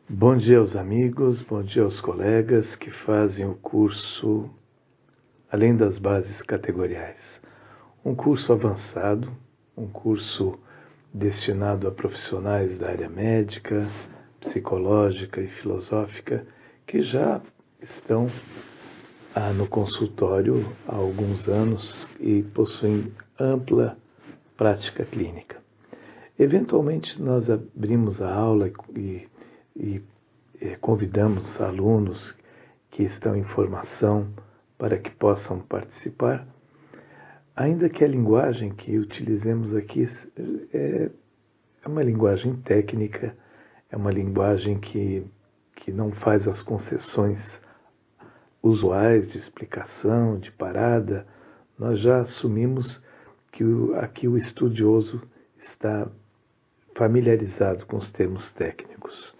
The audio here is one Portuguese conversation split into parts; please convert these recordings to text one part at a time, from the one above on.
Bom dia aos amigos, bom dia aos colegas que fazem o curso Além das Bases Categoriais. Um curso avançado, um curso destinado a profissionais da área médica, psicológica e filosófica que já estão no consultório há alguns anos e possuem ampla prática clínica. Eventualmente nós abrimos a aula e convidamos alunos que estão em formação para que possam participar, ainda que a linguagem que utilizemos aqui é uma linguagem técnica, é uma linguagem que não faz as concessões usuais de explicação, de parada. Nós já assumimos que aqui o estudioso está familiarizado com os termos técnicos.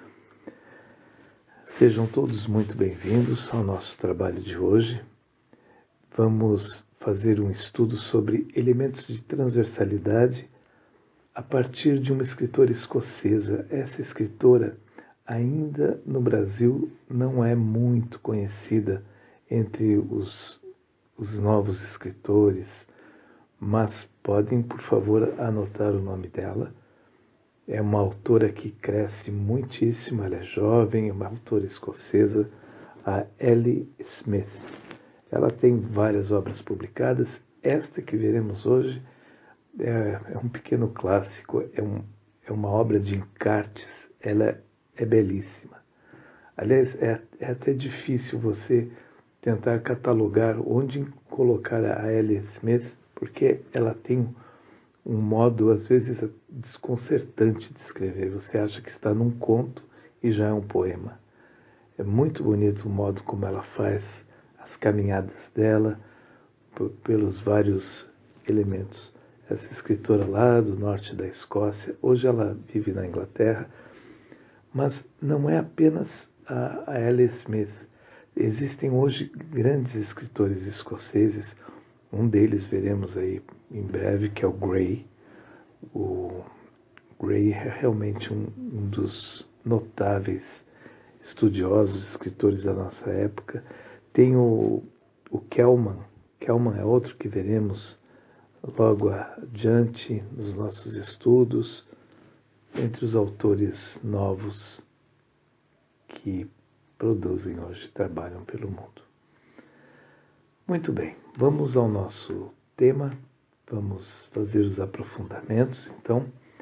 Sejam todos muito bem-vindos ao nosso trabalho de hoje. Vamos fazer um estudo sobre elementos de transversalidade a partir de uma escritora escocesa. Essa escritora ainda no Brasil não é muito conhecida entre os novos escritores, mas podem, por favor, anotar o nome dela. É uma autora que cresce muitíssimo, ela é jovem, é uma autora escocesa, a Ellie Smith. Ela tem várias obras publicadas. Esta que veremos hoje é um pequeno clássico, é uma obra de encartes, ela é belíssima. Aliás, é até difícil você tentar catalogar onde colocar a Ellie Smith, porque ela tem um modo, às vezes, desconcertante de escrever. Você acha que está num conto e já é um poema. É muito bonito o modo como ela faz as caminhadas dela pelos vários elementos. Essa escritora lá do norte da Escócia, hoje ela vive na Inglaterra, mas não é apenas a Ellie Smith. Existem hoje grandes escritores escoceses. Um deles veremos aí em breve, que é o Gray. O Gray é realmente um dos notáveis estudiosos, escritores da nossa época. Tem o Kelman. Kelman é outro que veremos logo adiante nos nossos estudos, entre os autores novos que produzem hoje, trabalham pelo mundo. Muito bem, vamos ao nosso tema, vamos fazer os aprofundamentos. Então,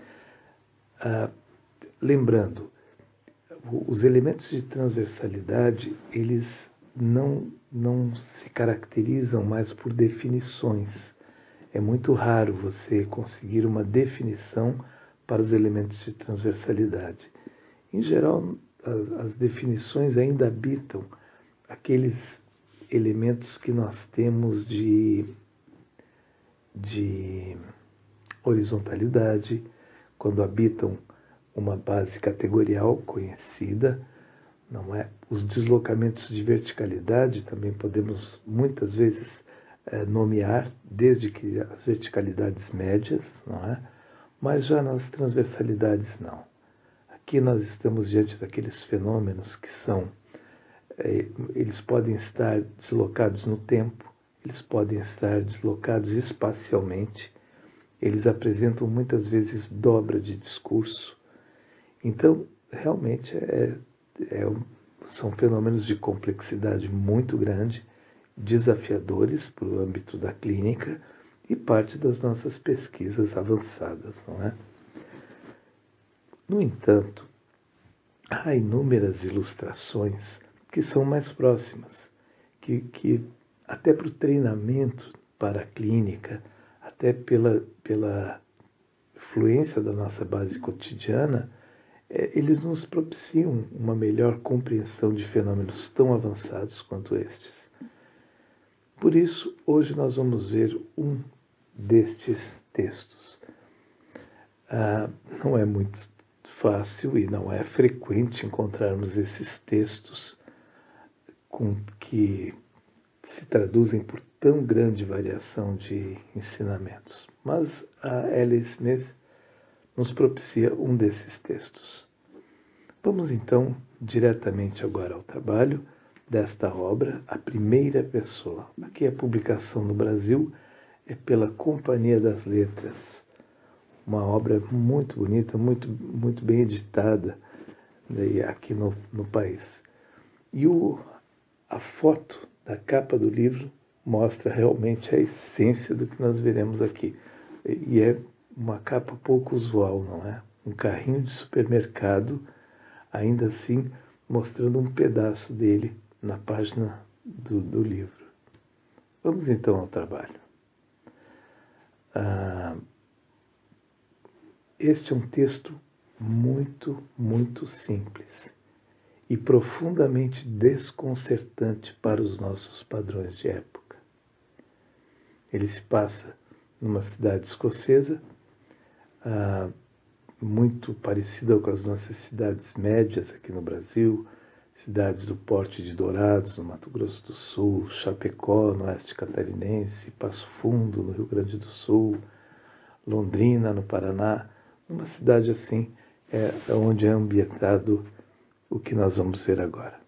lembrando, os elementos de transversalidade, eles não se caracterizam mais por definições. É muito raro você conseguir uma definição para os elementos de transversalidade. Em geral, as definições ainda habitam aqueles elementos que nós temos de horizontalidade, quando habitam uma base categorial conhecida, não é? Os deslocamentos de verticalidade também podemos muitas vezes nomear, desde que as verticalidades médias, não é? Mas já nas transversalidades não. Aqui nós estamos diante daqueles fenômenos que são, eles podem estar deslocados no tempo, eles podem estar deslocados espacialmente, eles apresentam muitas vezes dobra de discurso. Então, realmente, são fenômenos de complexidade muito grande, desafiadores para o âmbito da clínica e parte das nossas pesquisas avançadas, não é? No entanto, há inúmeras ilustrações que são mais próximas, que até para o treinamento para a clínica, até pela fluência da nossa base cotidiana, eles nos propiciam uma melhor compreensão de fenômenos tão avançados quanto estes. Por isso, hoje nós vamos ver um destes textos. Não é muito fácil e não é frequente encontrarmos esses textos que se traduzem por tão grande variação de ensinamentos. Mas a Ellie Smith nos propicia um desses textos. Vamos então diretamente agora ao trabalho desta obra, A Primeira Pessoa. Aqui a publicação no Brasil é pela Companhia das Letras. Uma obra muito bonita, muito bem editada aqui no país. E a foto da capa do livro mostra realmente a essência do que nós veremos aqui. E é uma capa pouco usual, não é? Um carrinho de supermercado, ainda assim mostrando um pedaço dele na página do livro. Vamos então ao trabalho. Este é um texto muito simples e profundamente desconcertante para os nossos padrões de época. Ele se passa numa cidade escocesa, muito parecida com as nossas cidades médias aqui no Brasil, cidades do porte de Dourados, no Mato Grosso do Sul, Chapecó, no oeste catarinense, Passo Fundo, no Rio Grande do Sul, Londrina, no Paraná. Uma cidade assim é onde é ambientado o que nós vamos ver agora.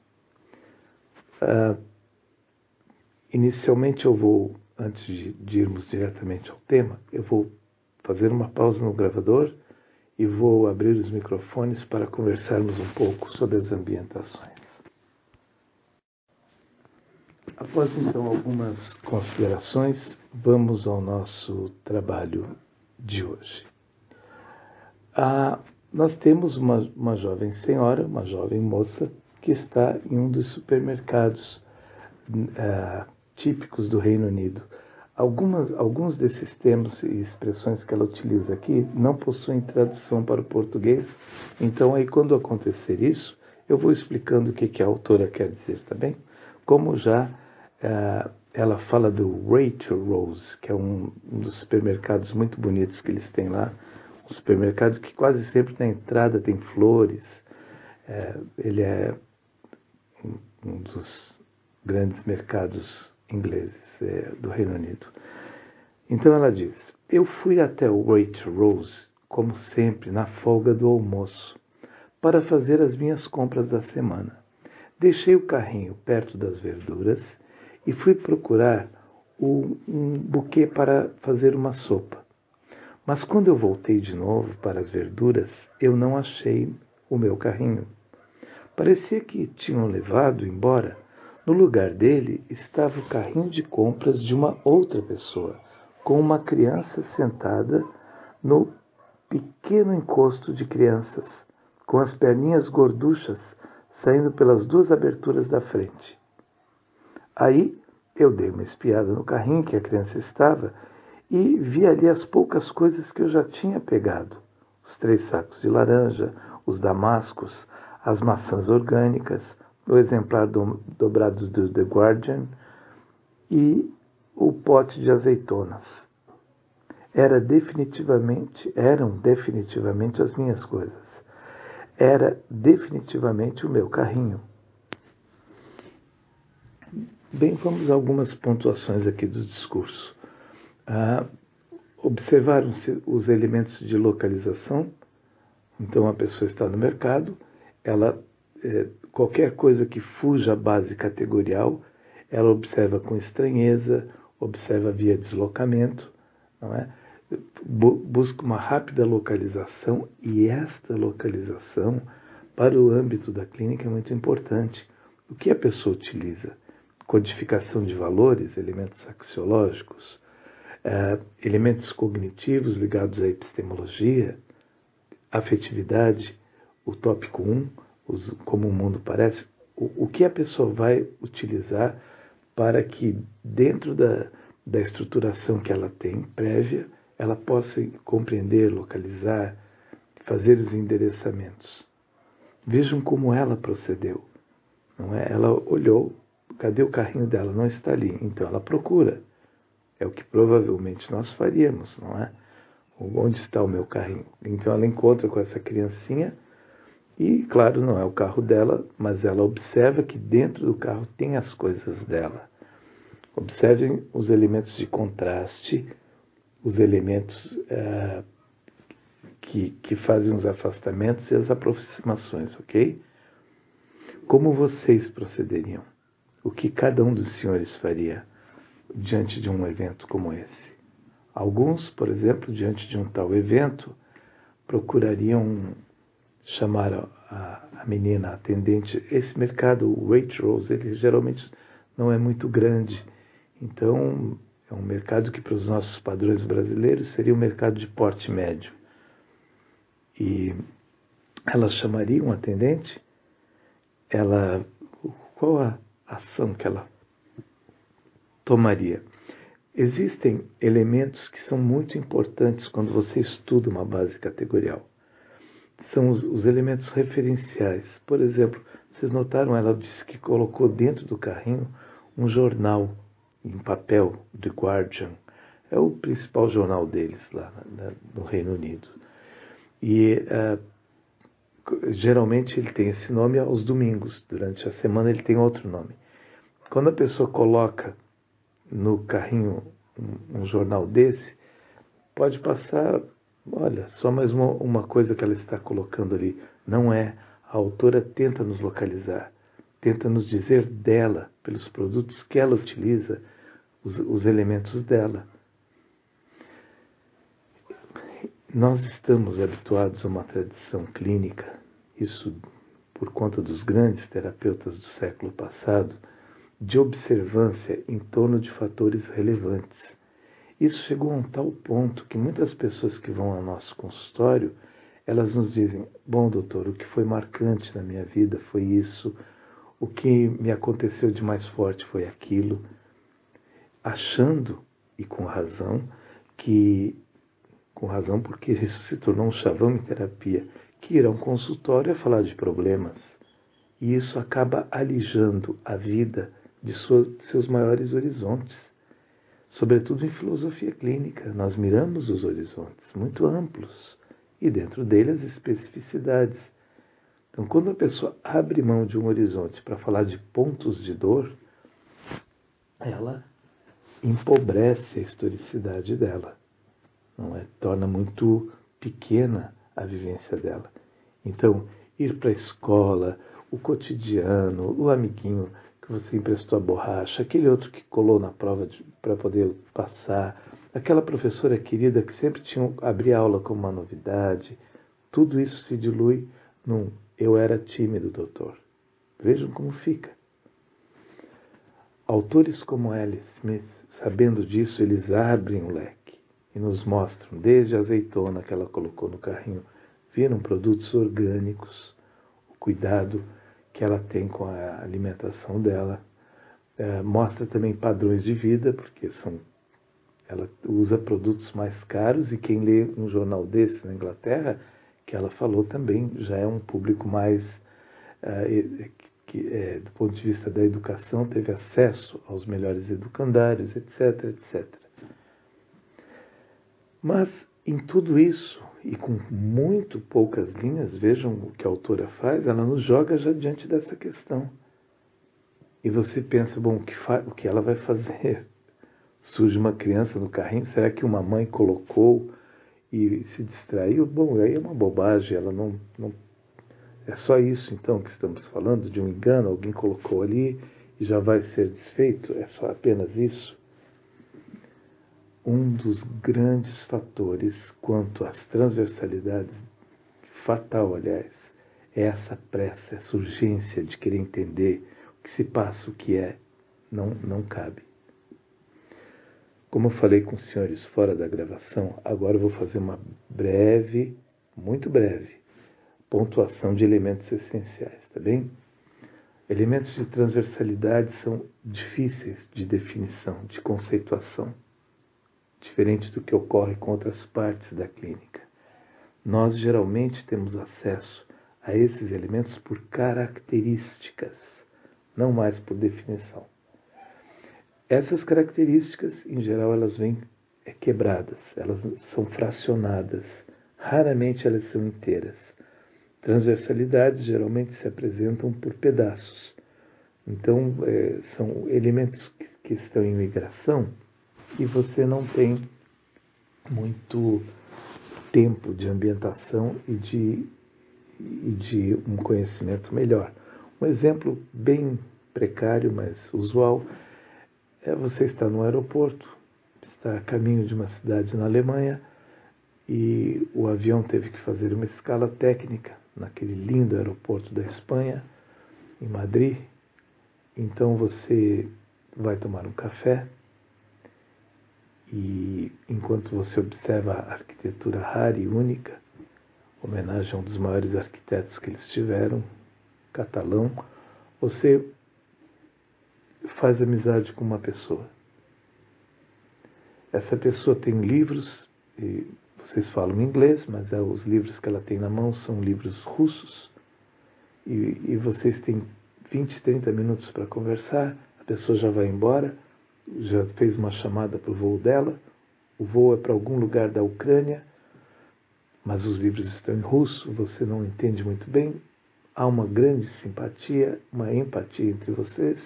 Inicialmente antes de irmos diretamente ao tema, eu vou fazer uma pausa no gravador e vou abrir os microfones para conversarmos um pouco sobre as ambientações. Após então algumas considerações, vamos ao nosso trabalho de hoje. Nós temos uma jovem senhora, uma jovem moça, que está em um dos supermercados típicos do Reino Unido. Alguns desses termos e expressões que ela utiliza aqui não possuem tradução para o português, então aí quando acontecer isso, eu vou explicando o que a autora quer dizer, tá bem? Como já ela fala do Rachel Rose, que é um dos supermercados muito bonitos que eles têm lá, um supermercado que quase sempre na entrada tem flores. Ele é um dos grandes mercados ingleses do Reino Unido. Então ela diz: eu fui até o Rachel Rose, como sempre, na folga do almoço, para fazer as minhas compras da semana. Deixei o carrinho perto das verduras e fui procurar um buquê para fazer uma sopa. Mas quando eu voltei de novo para as verduras, eu não achei o meu carrinho. Parecia que tinham levado embora. No lugar dele estava o carrinho de compras de uma outra pessoa, com uma criança sentada no pequeno encosto de crianças, com as perninhas gorduchas saindo pelas duas aberturas da frente. Aí eu dei uma espiada no carrinho que a criança estava e vi ali as poucas coisas que eu já tinha pegado. Os 3 sacos de laranja, os damascos, as maçãs orgânicas, o exemplar dobrado do The Guardian e o pote de azeitonas. Eram definitivamente as minhas coisas. Era definitivamente o meu carrinho. Bem, vamos a algumas pontuações aqui do discurso. Observaram-se os elementos de localização. Então a pessoa está no mercado, qualquer coisa que fuja à base categorial, ela observa com estranheza, observa via deslocamento, não é? Busca uma rápida localização, e esta localização para o âmbito da clínica é muito importante. O que a pessoa utiliza? Codificação de valores, elementos axiológicos, elementos cognitivos ligados à epistemologia, afetividade, o tópico 1, como o mundo parece, o que a pessoa vai utilizar para que dentro da estruturação que ela tem prévia, ela possa compreender, localizar, fazer os endereçamentos. Vejam como ela procedeu, não é? Ela olhou, cadê o carrinho dela? Não está ali, então ela procura. É o que provavelmente nós faríamos, não é? Onde está o meu carrinho? Então ela encontra com essa criancinha e, claro, não é o carro dela, mas ela observa que dentro do carro tem as coisas dela. Observem os elementos de contraste, os elementos que fazem os afastamentos e as aproximações, ok? Como vocês procederiam? O que cada um dos senhores faria diante de um evento como esse? Alguns, por exemplo, diante de um tal evento, procurariam chamar a menina, a atendente. Esse mercado Waitrose, ele geralmente não é muito grande. Então, é um mercado que para os nossos padrões brasileiros seria um mercado de porte médio. E elas chamariam um atendente, qual a ação que ela tomaria? Existem elementos que são muito importantes quando você estuda uma base categorial. São os elementos referenciais. Por exemplo, vocês notaram, ela disse que colocou dentro do carrinho um jornal em papel, The Guardian. É o principal jornal deles lá no Reino Unido. E geralmente ele tem esse nome aos domingos. Durante a semana ele tem outro nome. Quando a pessoa coloca no carrinho um jornal desse, pode passar, olha, só mais uma coisa que ela está colocando ali. Não é. A autora tenta nos localizar, tenta nos dizer dela, pelos produtos que ela utiliza, os elementos dela. Nós estamos habituados a uma tradição clínica, isso por conta dos grandes terapeutas do século passado, de observância em torno de fatores relevantes. Isso chegou a um tal ponto que muitas pessoas que vão ao nosso consultório, elas nos dizem: bom, doutor, o que foi marcante na minha vida foi isso, o que me aconteceu de mais forte foi aquilo, achando, e com razão, porque isso se tornou um chavão em terapia, que ir a um consultório é falar de problemas. E isso acaba alijando a vida de seus maiores horizontes. Sobretudo em filosofia clínica, nós miramos os horizontes muito amplos e dentro deles as especificidades. Então, quando a pessoa abre mão de um horizonte para falar de pontos de dor, ela empobrece a historicidade dela, não é? Torna muito pequena a vivência dela. Então, ir para a escola, o cotidiano, o amiguinho que você emprestou a borracha, aquele outro que colou na prova para poder passar, aquela professora querida que sempre abria a aula como uma novidade, tudo isso se dilui num eu era tímido, doutor. Vejam como fica. Autores como Alice Smith, sabendo disso, eles abrem o leque e nos mostram, desde a azeitona que ela colocou no carrinho, viram produtos orgânicos, o cuidado que ela tem com a alimentação dela. Mostra também padrões de vida, porque ela usa produtos mais caros, e quem lê um jornal desse na Inglaterra, que ela falou também, já é um público mais, do ponto de vista da educação, teve acesso aos melhores educandários, etc, etc. Mas em tudo isso, e com muito poucas linhas, vejam o que a autora faz, ela nos joga já diante dessa questão. E você pensa, bom, o que ela vai fazer? Surge uma criança no carrinho, será que uma mãe colocou e se distraiu? Bom, aí é uma bobagem, ela não é só isso então que estamos falando, de um engano, alguém colocou ali e já vai ser desfeito? É só apenas isso? Um dos grandes fatores quanto às transversalidades, fatal aliás, é essa pressa, essa urgência de querer entender o que se passa, o que é, não cabe. Como eu falei com os senhores fora da gravação, agora eu vou fazer uma breve, muito breve, pontuação de elementos essenciais, tá bem? Elementos de transversalidade são difíceis de definição, de conceituação, diferente do que ocorre com outras partes da clínica. Nós geralmente temos acesso a esses elementos por características, não mais por definição. Essas características, em geral, elas vêm quebradas, elas são fracionadas, raramente elas são inteiras. Transversalidades geralmente se apresentam por pedaços. Então, são elementos que estão em migração e você não tem muito tempo de ambientação e de um conhecimento melhor. Um exemplo bem precário, mas usual, é você estar no aeroporto, está a caminho de uma cidade na Alemanha e o avião teve que fazer uma escala técnica naquele lindo aeroporto da Espanha, em Madrid. Então você vai tomar um café e enquanto você observa a arquitetura rara e única, homenagem a um dos maiores arquitetos que eles tiveram, catalão, você faz amizade com uma pessoa. Essa pessoa tem livros, e vocês falam inglês, mas os livros que ela tem na mão são livros russos, e vocês têm 20, 30 minutos para conversar, a pessoa já vai embora, já fez uma chamada para o voo dela, o voo é para algum lugar da Ucrânia, mas os livros estão em russo, você não entende muito bem, há uma grande simpatia, uma empatia entre vocês,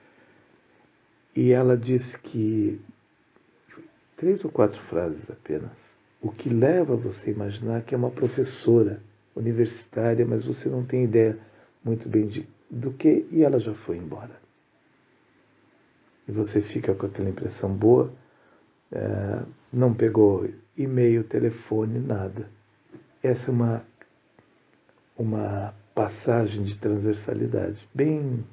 e ela disse que 3 ou 4 frases apenas, o que leva você a imaginar que é uma professora universitária, mas você não tem ideia muito bem do que, e ela já foi embora. E você fica com aquela impressão boa, não pegou e-mail, telefone, nada. Essa é uma passagem de transversalidade, bem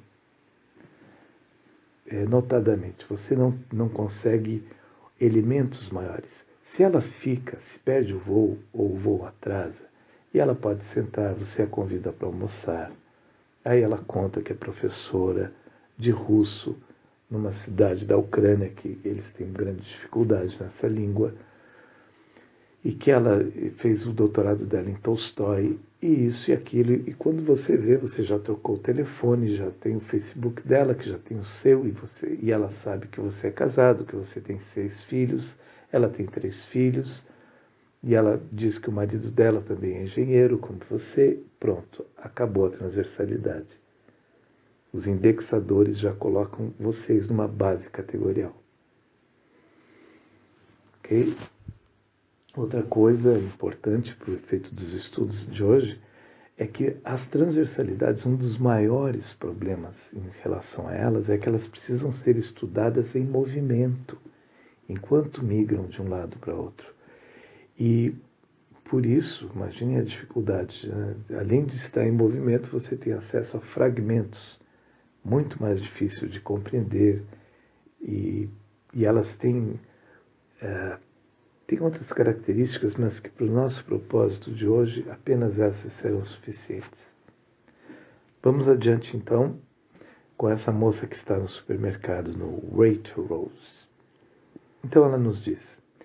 notadamente. Você não consegue elementos maiores. Se ela fica, se perde o voo ou o voo atrasa, e ela pode sentar, você a convida para almoçar. Aí ela conta que é professora de russo numa cidade da Ucrânia, que eles têm grande dificuldade nessa língua, e que ela fez o doutorado dela em Tolstói, e isso e aquilo, e quando você vê, você já trocou o telefone, já tem o Facebook dela, que já tem o seu, e ela sabe que você é casado, que você tem 6 filhos, ela tem 3 filhos, e ela diz que o marido dela também é engenheiro, como você. Pronto, acabou a transversalidade. Os indexadores já colocam vocês numa base categorial. Ok? Outra coisa importante para o efeito dos estudos de hoje é que as transversalidades, um dos maiores problemas em relação a elas é que elas precisam ser estudadas em movimento, enquanto migram de um lado para outro. E por isso, imagine a dificuldade, né? Além de estar em movimento, você tem acesso a fragmentos, muito mais difícil de compreender, e elas têm outras características, mas que para o nosso propósito de hoje, apenas essas serão suficientes. Vamos adiante então, com essa moça que está no supermercado, no Waitrose. Então ela nos diz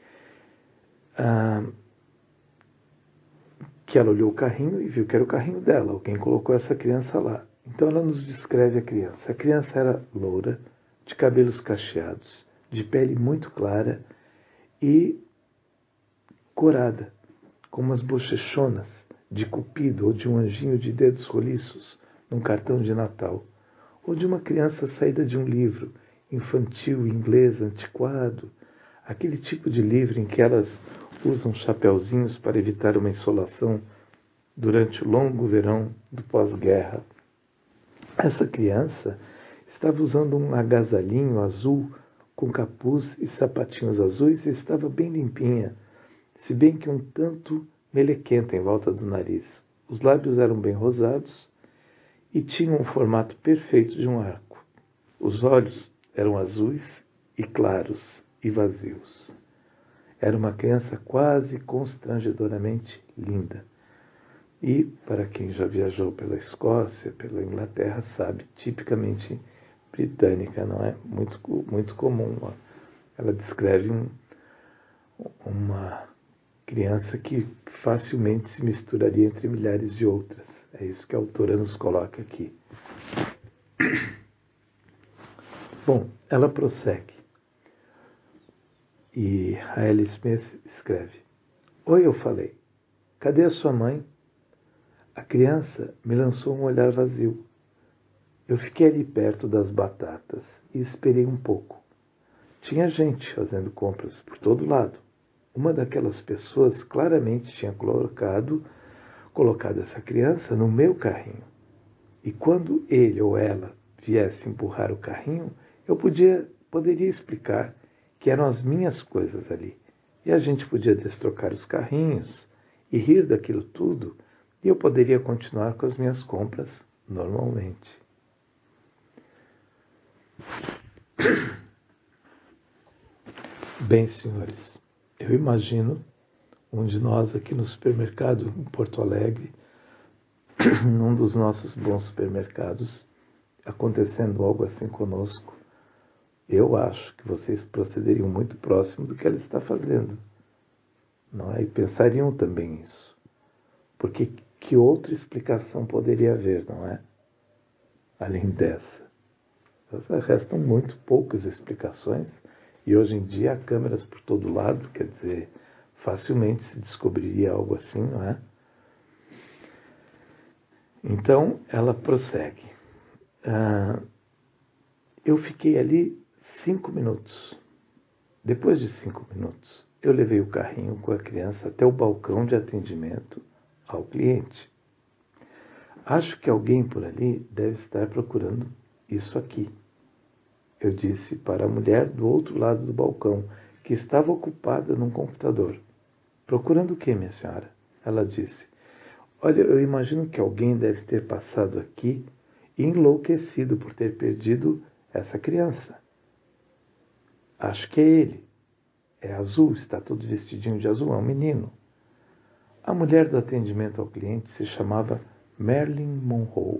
que ela olhou o carrinho e viu que era o carrinho dela, alguém colocou essa criança lá. Então ela nos descreve a criança. A criança era loura, de cabelos cacheados, de pele muito clara e corada, com umas bochechonas de cupido ou de um anjinho de dedos roliços num cartão de Natal, ou de uma criança saída de um livro infantil, inglês, antiquado, aquele tipo de livro em que elas usam chapeuzinhos para evitar uma insolação durante o longo verão do pós-guerra. Essa criança estava usando um agasalhinho azul com capuz e sapatinhos azuis e estava bem limpinha, se bem que um tanto melequenta em volta do nariz. Os lábios eram bem rosados e tinham o formato perfeito de um arco. Os olhos eram azuis e claros e vazios. Era uma criança quase constrangedoramente linda. E, para quem já viajou pela Escócia, pela Inglaterra, sabe, tipicamente britânica, não é? Muito comum. Ela descreve uma criança que facilmente se misturaria entre milhares de outras. É isso que a autora nos coloca aqui. Bom, ela prossegue. E a Ellie Smith escreve: Oi, eu falei. Cadê a sua mãe? A criança me lançou um olhar vazio. Eu fiquei ali perto das batatas e esperei um pouco. Tinha gente fazendo compras por todo lado. uma daquelas pessoas claramente tinha colocado essa criança no meu carrinho. E quando ele ou ela viesse empurrar o carrinho, eu poderia explicar que eram as minhas coisas ali. E a gente podia destrocar os carrinhos e rir daquilo tudo, e eu poderia continuar com as minhas compras normalmente. Bem, senhores, eu imagino um de nós aqui no supermercado em Porto Alegre, num dos nossos bons supermercados, acontecendo algo assim conosco. Eu acho que vocês procederiam muito próximo do que ela está fazendo, não é? E pensariam também isso. Porque que outra explicação poderia haver, não é? Além dessa. Restam muito poucas explicações e hoje em dia há câmeras por todo lado, quer dizer, facilmente se descobriria algo assim, não é? Então, ela prossegue. Eu fiquei ali 5 minutos. Depois de 5 minutos, eu levei o carrinho com a criança até o balcão de atendimento ao cliente. Acho que alguém por ali deve estar procurando isso aqui. Eu disse para a mulher do outro lado do balcão, que estava ocupada num computador. Procurando o quê, minha senhora? Ela disse. Olha, eu imagino que alguém deve ter passado aqui e enlouquecido por ter perdido essa criança. Acho que é ele. É azul, está todo vestidinho de azul, é um menino. A mulher do atendimento ao cliente se chamava Marilyn Monroe.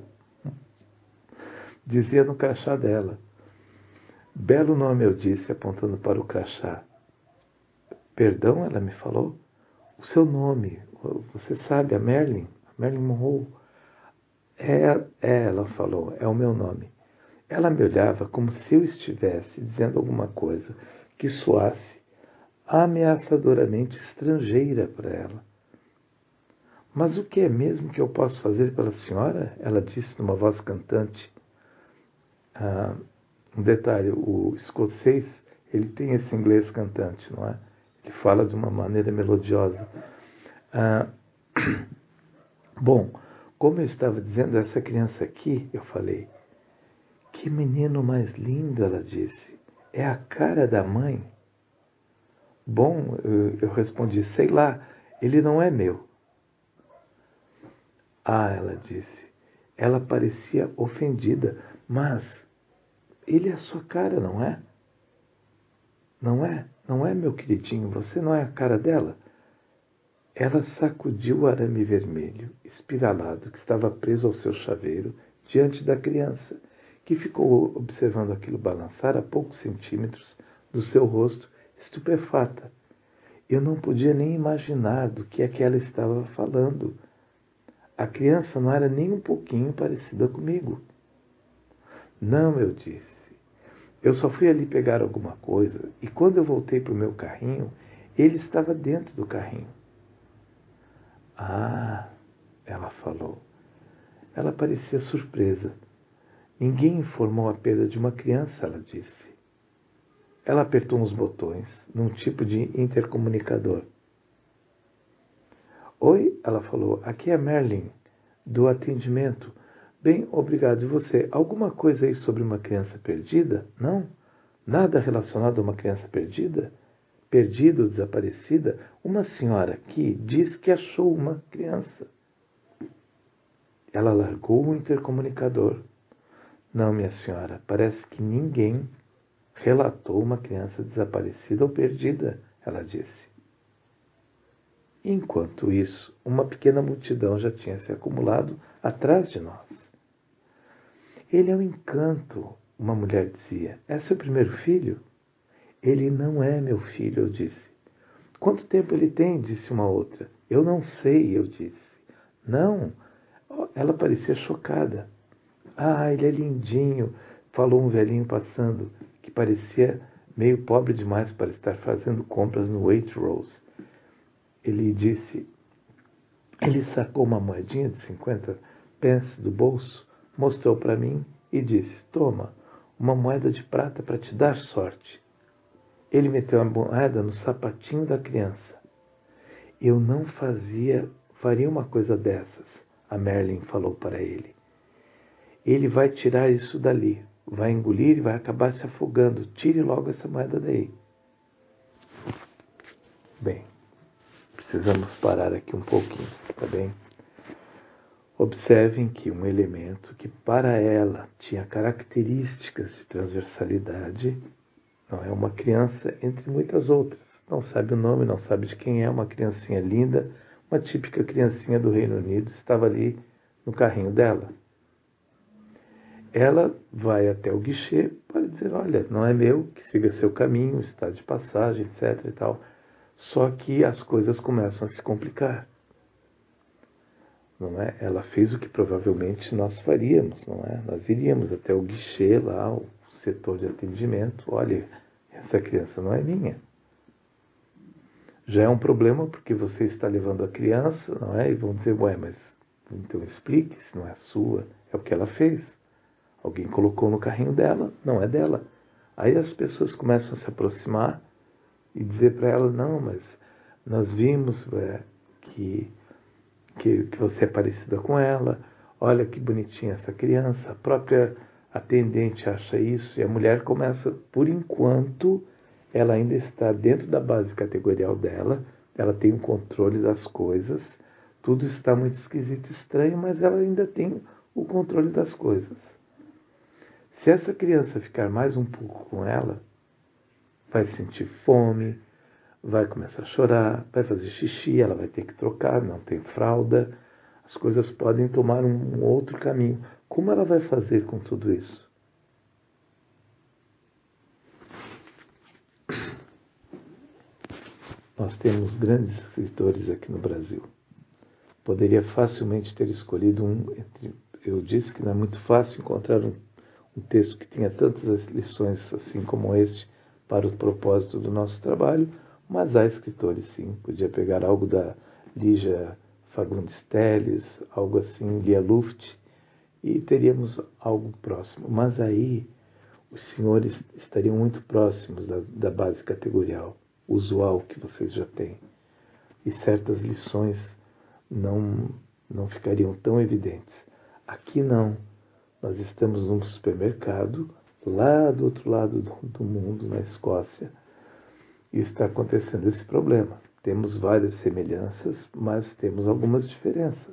Dizia no crachá dela. Belo nome, eu disse, apontando para o crachá. Perdão, ela me falou. O seu nome, você sabe, a Marilyn Monroe. Ela falou, é o meu nome. Ela me olhava como se eu estivesse dizendo alguma coisa que soasse ameaçadoramente estrangeira para ela. Mas o que é mesmo que eu posso fazer pela senhora? Ela disse numa voz cantante. Um detalhe, o escocês, ele tem esse inglês cantante, não é? Ele fala de uma maneira melodiosa. Bom, como eu estava dizendo, essa criança aqui, eu falei, que menino mais lindo, ela disse. É a cara da mãe. Bom, eu respondi, sei lá, ele não é meu. Ah, ela disse. Ela parecia ofendida, mas ele é a sua cara, não é? Não é? Não é, meu queridinho? Você não é a cara dela? Ela sacudiu o arame vermelho, espiralado, que estava preso ao seu chaveiro, diante da criança, que ficou observando aquilo balançar a poucos centímetros do seu rosto, estupefata. Eu não podia nem imaginar do que é que ela estava falando. A criança não era nem um pouquinho parecida comigo. Não, eu disse. Eu só fui ali pegar alguma coisa e quando eu voltei para o meu carrinho, ele estava dentro do carrinho. Ah, ela falou. Ela parecia surpresa. Ninguém informou a perda de uma criança, ela disse. Ela apertou uns botões, num tipo de intercomunicador. Oi, ela falou, aqui é Marilyn, do atendimento. Bem, obrigado. E você? Alguma coisa aí sobre uma criança perdida? Não? Nada relacionado a uma criança perdida? Perdida ou desaparecida? Uma senhora aqui diz que achou uma criança. Ela largou o intercomunicador. Não, minha senhora, parece que ninguém relatou uma criança desaparecida ou perdida, ela disse. Enquanto isso, uma pequena multidão já tinha se acumulado atrás de nós. Ele é um encanto, uma mulher dizia. É seu primeiro filho? Ele não é meu filho, eu disse. Quanto tempo ele tem? Disse uma outra. Eu não sei, eu disse. Não. Ela parecia chocada. Ah, ele é lindinho, falou um velhinho passando, que parecia meio pobre demais para estar fazendo compras no Waitrose. Ele disse, ele sacou uma moedinha de 50 pence do bolso, mostrou para mim e disse, toma, uma moeda de prata para te dar sorte. Ele meteu a moeda no sapatinho da criança. Eu não faria uma coisa dessas, a Merlin falou para ele. Ele vai tirar isso dali, vai engolir e vai acabar se afogando. Tire logo essa moeda daí. Bem, precisamos parar aqui um pouquinho, tá bem? Observem que um elemento que para ela tinha características de transversalidade, não é uma criança entre muitas outras. Não sabe o nome, não sabe de quem é, uma criancinha linda, uma típica criancinha do Reino Unido, estava ali no carrinho dela. Ela vai até o guichê para dizer, olha, não é meu, que siga seu caminho, está de passagem, etc. e tal. Só que as coisas começam a se complicar. Não é? Ela fez o que provavelmente nós faríamos, não é? Nós iríamos até o guichê lá, o setor de atendimento, olha, essa criança não é minha. Já é um problema porque você está levando a criança, não é? E vão dizer, ué, mas então explique, se não é sua, é o que ela fez. Alguém colocou no carrinho dela, não é dela. Aí as pessoas começam a se aproximar e dizer para ela, não, mas nós vimos que você é parecida com ela, olha que bonitinha essa criança, a própria atendente acha isso, e a mulher começa, por enquanto, ela ainda está dentro da base categorial dela, ela tem o controle das coisas, tudo está muito esquisito e estranho, mas ela ainda tem o controle das coisas. Se essa criança ficar mais um pouco com ela, vai sentir fome, vai começar a chorar, vai fazer xixi, ela vai ter que trocar, não tem fralda, as coisas podem tomar um outro caminho. Como ela vai fazer com tudo isso? Nós temos grandes escritores aqui no Brasil. Poderia facilmente ter escolhido eu disse que não é muito fácil encontrar um texto que tenha tantas lições assim como este para o propósito do nosso trabalho, mas há escritores sim. Podia pegar algo da Lígia Fagundes Telles, algo assim, Lia Luft, e teríamos algo próximo. Mas aí os senhores estariam muito próximos da base categorial, usual que vocês já têm. E certas lições não ficariam tão evidentes. Aqui não. Nós estamos num supermercado, lá do outro lado do mundo, na Escócia, e está acontecendo esse problema. Temos várias semelhanças, mas temos algumas diferenças.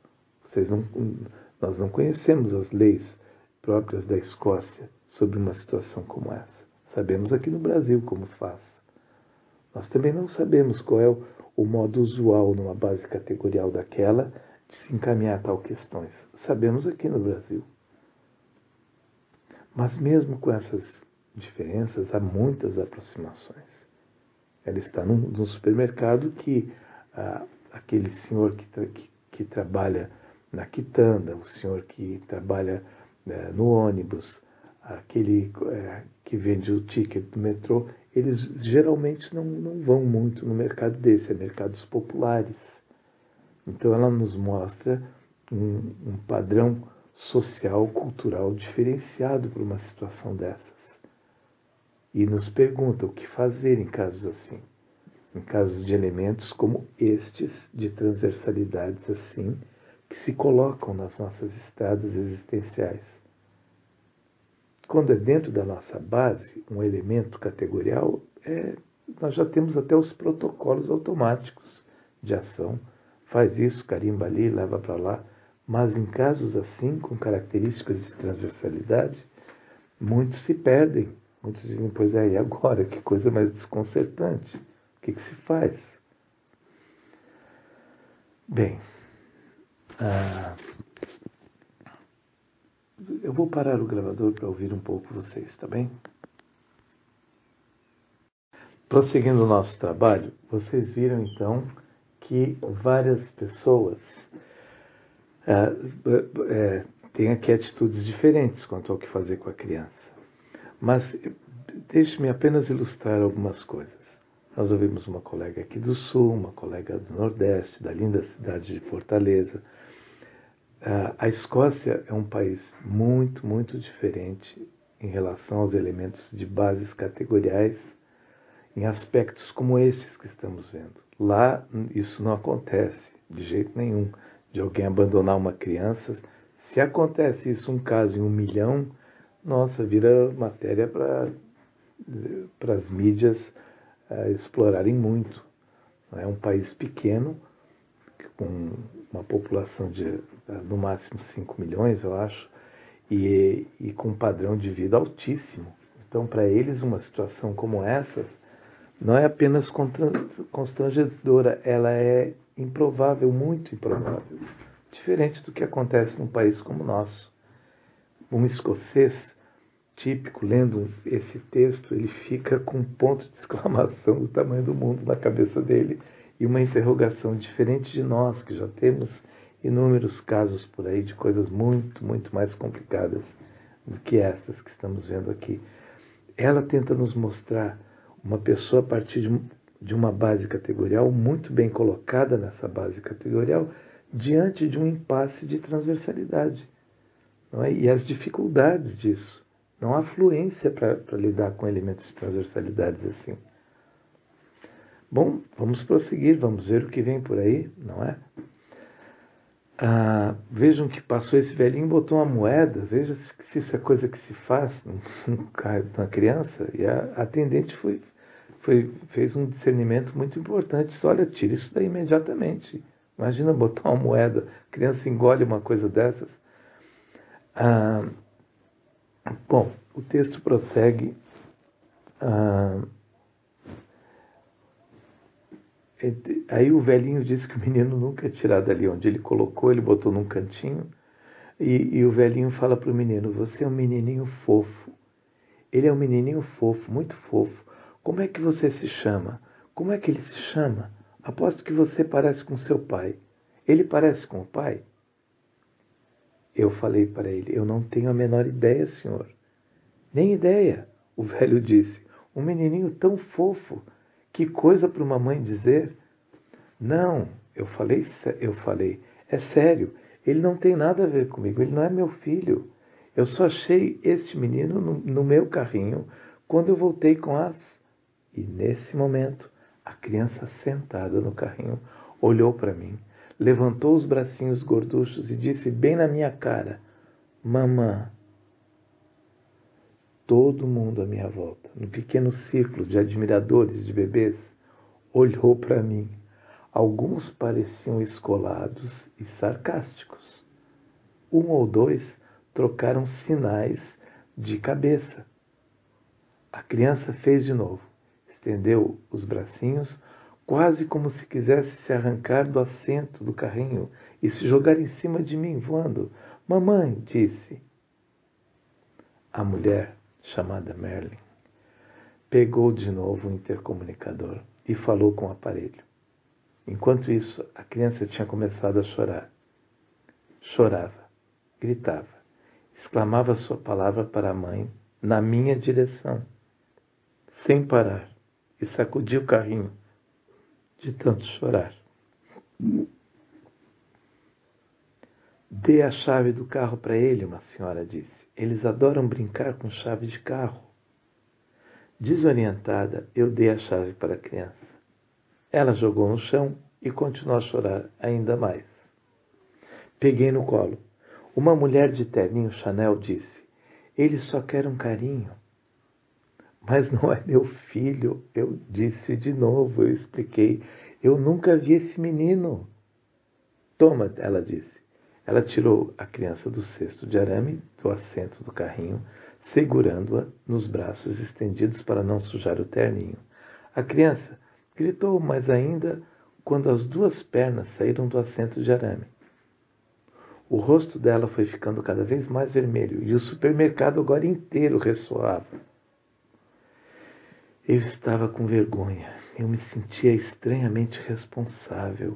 Nós não conhecemos as leis próprias da Escócia sobre uma situação como essa. Sabemos aqui no Brasil como faz. Nós também não sabemos qual é o modo usual numa base categorial daquela de se encaminhar a tal questões. Sabemos aqui no Brasil. Mas mesmo com essas diferenças, há muitas aproximações. Ela está num supermercado que aquele senhor que trabalha na quitanda, o senhor que trabalha no ônibus, aquele que vende o ticket do metrô, eles geralmente não vão muito no mercado desse, é mercados populares. Então ela nos mostra um padrão social, cultural diferenciado para uma situação dessas. E nos pergunta o que fazer em casos assim. Em casos de elementos como estes, de transversalidades assim, que se colocam nas nossas estradas existenciais. Quando é dentro da nossa base, um elemento categorial, nós já temos até os protocolos automáticos de ação. Faz isso, carimba ali, leva para lá. Mas em casos assim, com características de transversalidade, muitos se perdem. Muitos dizem, pois é, e agora? Que coisa mais desconcertante. O que se faz? Bem, eu vou parar o gravador para ouvir um pouco vocês, tá bem? Prosseguindo o nosso trabalho, vocês viram então que várias pessoas têm aqui atitudes diferentes quanto ao que fazer com a criança. Mas deixe-me apenas ilustrar algumas coisas. Nós ouvimos uma colega aqui do Sul, uma colega do Nordeste, da linda cidade de Fortaleza. A Escócia é um país muito diferente em relação aos elementos de bases categoriais em aspectos como estes que estamos vendo. Lá, isso não acontece de jeito nenhum, de alguém abandonar uma criança. Se acontece isso, um caso em 1 milhão, nossa, vira matéria para as mídias explorarem muito. É um país pequeno, com uma população de no máximo 5 milhões, eu acho, e com um padrão de vida altíssimo. Então, para eles, uma situação como essa não é apenas constrangedora, ela é improvável, muito improvável. Diferente do que acontece num país como o nosso. Um escocês típico, lendo esse texto, ele fica com um ponto de exclamação do tamanho do mundo na cabeça dele e uma interrogação diferente de nós, que já temos inúmeros casos por aí de coisas muito, muito mais complicadas do que essas que estamos vendo aqui. Ela tenta nos mostrar uma pessoa a partir de uma base categorial muito bem colocada nessa base categorial diante de um impasse de transversalidade, não é? E as dificuldades disso. Não há fluência para lidar com elementos de transversalidades assim. Bom, vamos prosseguir, vamos ver o que vem por aí, não é? Vejam que passou esse velhinho e botou uma moeda. Veja se isso é coisa que se faz na criança. E a atendente fez um discernimento muito importante. Disse, olha, tira isso daí imediatamente. Imagina botar uma moeda. A criança engole uma coisa dessas. Bom, o texto prossegue. Aí o velhinho disse que o menino nunca é tirado ali onde ele colocou, ele botou num cantinho. E o velhinho fala para o menino, você é um menininho fofo. Ele é um menininho fofo, muito fofo. Como é que você se chama? Como é que ele se chama? Aposto que você parece com seu pai. Ele parece com o pai? Eu falei para ele, eu não tenho a menor ideia, senhor. Nem ideia, o velho disse. Um menininho tão fofo. Que coisa para uma mãe dizer. Não, eu falei, é sério. Ele não tem nada a ver comigo, ele não é meu filho. Eu só achei este menino no meu carrinho quando eu voltei com as... E nesse momento, a criança sentada no carrinho olhou para mim, levantou os bracinhos gorduchos e disse bem na minha cara, mamã. Todo mundo à minha volta, no pequeno círculo de admiradores de bebês, olhou para mim. Alguns pareciam escolados e sarcásticos. Um ou dois trocaram sinais de cabeça. A criança fez de novo. Estendeu os bracinhos, quase como se quisesse se arrancar do assento do carrinho e se jogar em cima de mim, voando. Mamãe, disse. A mulher, chamada Merlin, pegou de novo o intercomunicador e falou com o aparelho. Enquanto isso, a criança tinha começado a chorar. Chorava, gritava, exclamava sua palavra para a mãe na minha direção, sem parar, e sacudia o carrinho de tanto chorar. Dê a chave do carro para ele, uma senhora disse. Eles adoram brincar com chave de carro. Desorientada, eu dei a chave para a criança. Ela jogou no chão e continuou a chorar ainda mais. Peguei no colo. Uma mulher de terninho Chanel disse, ele só quer um carinho. Mas não é meu filho, eu disse de novo, eu expliquei. Eu nunca vi esse menino. Toma, ela disse. Ela tirou a criança do cesto de arame, do assento do carrinho, segurando-a nos braços estendidos para não sujar o terninho. A criança gritou mais ainda quando as duas pernas saíram do assento de arame. O rosto dela foi ficando cada vez mais vermelho e o supermercado agora inteiro ressoava. Eu estava com vergonha. Eu me sentia estranhamente responsável.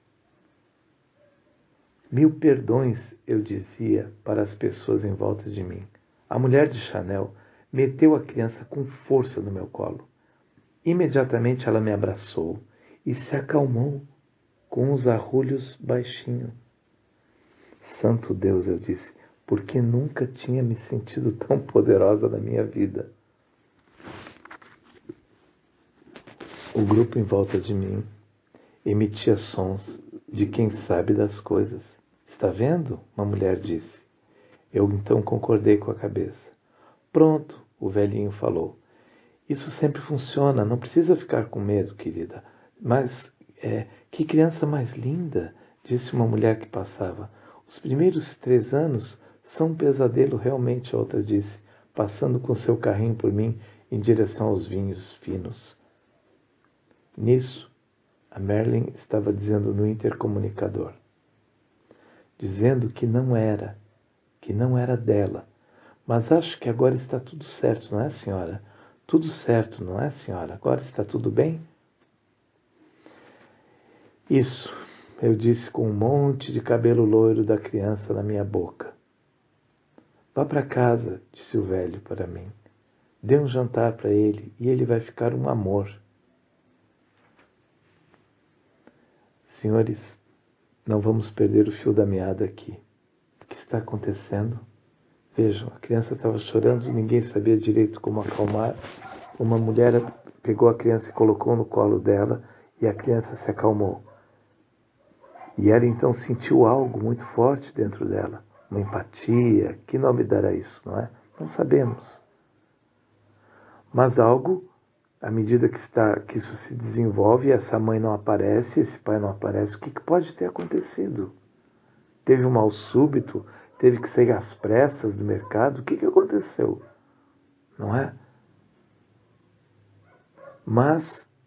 1000 perdões, eu dizia para as pessoas em volta de mim. A mulher de Chanel meteu a criança com força no meu colo. Imediatamente ela me abraçou e se acalmou com os arrulhos baixinho. Santo Deus, eu disse, porque nunca tinha me sentido tão poderosa na minha vida. O grupo em volta de mim emitia sons de quem sabe das coisas. Está vendo? Uma mulher disse. Eu então concordei com a cabeça. Pronto, o velhinho falou. Isso sempre funciona, não precisa ficar com medo, querida. Mas, que criança mais linda, disse uma mulher que passava. Os primeiros 3 anos são um pesadelo realmente, a outra disse, passando com seu carrinho por mim em direção aos vinhos finos. Nisso, a Marilyn estava dizendo no intercomunicador. Dizendo que não era dela. Mas acho que agora está tudo certo, não é, senhora? Tudo certo, não é, senhora? Agora está tudo bem? Isso, eu disse com um monte de cabelo loiro da criança na minha boca. Vá para casa, disse o velho para mim. Dê um jantar para ele e ele vai ficar um amor. Senhores, não vamos perder o fio da meada aqui. O que está acontecendo? Vejam, a criança estava chorando, ninguém sabia direito como acalmar. Uma mulher pegou a criança e colocou no colo dela e a criança se acalmou. E ela então sentiu algo muito forte dentro dela, uma empatia. Que nome dará isso, não é? Não sabemos. Mas algo, à medida que isso se desenvolve, essa mãe não aparece, esse pai não aparece, o que pode ter acontecido? Teve um mal súbito? Teve que sair às pressas do mercado? O que aconteceu? Não é? Mas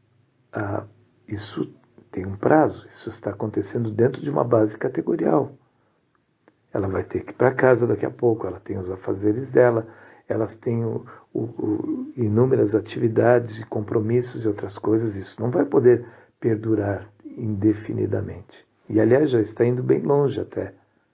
isso tem um prazo. Isso está acontecendo dentro de uma base categorial. Ela vai ter que ir para casa daqui a pouco. Ela tem os afazeres dela. Elas têm inúmeras atividades e compromissos e outras coisas. Isso não vai poder perdurar indefinidamente. E, aliás, já está indo bem longe até.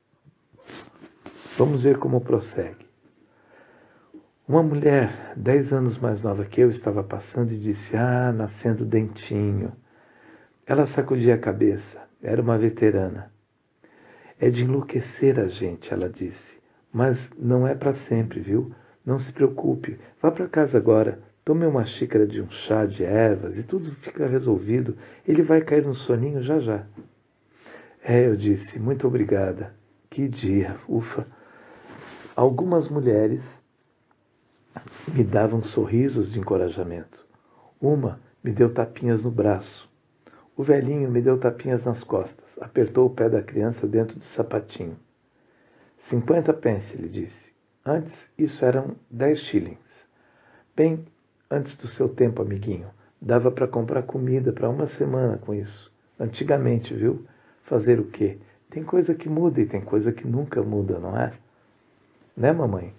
Vamos ver como prossegue. Uma mulher, 10 anos mais nova que eu, estava passando e disse, nascendo dentinho. Ela sacudia a cabeça, era uma veterana. É de enlouquecer a gente, ela disse, mas não é para sempre, viu? Não se preocupe, vá para casa agora, tome uma xícara de um chá de ervas e tudo fica resolvido. Ele vai cair no soninho já já. Eu disse, muito obrigada. Que dia, ufa. Algumas mulheres me davam sorrisos de encorajamento. Uma me deu tapinhas no braço. O velhinho me deu tapinhas nas costas. Apertou o pé da criança dentro do sapatinho. 50 pence, ele disse. Antes, isso eram 10 shillings. Bem, antes do seu tempo, amiguinho, dava para comprar comida para uma semana com isso. Antigamente, viu? Fazer o quê? Tem coisa que muda e tem coisa que nunca muda, não é? Né, mamãe?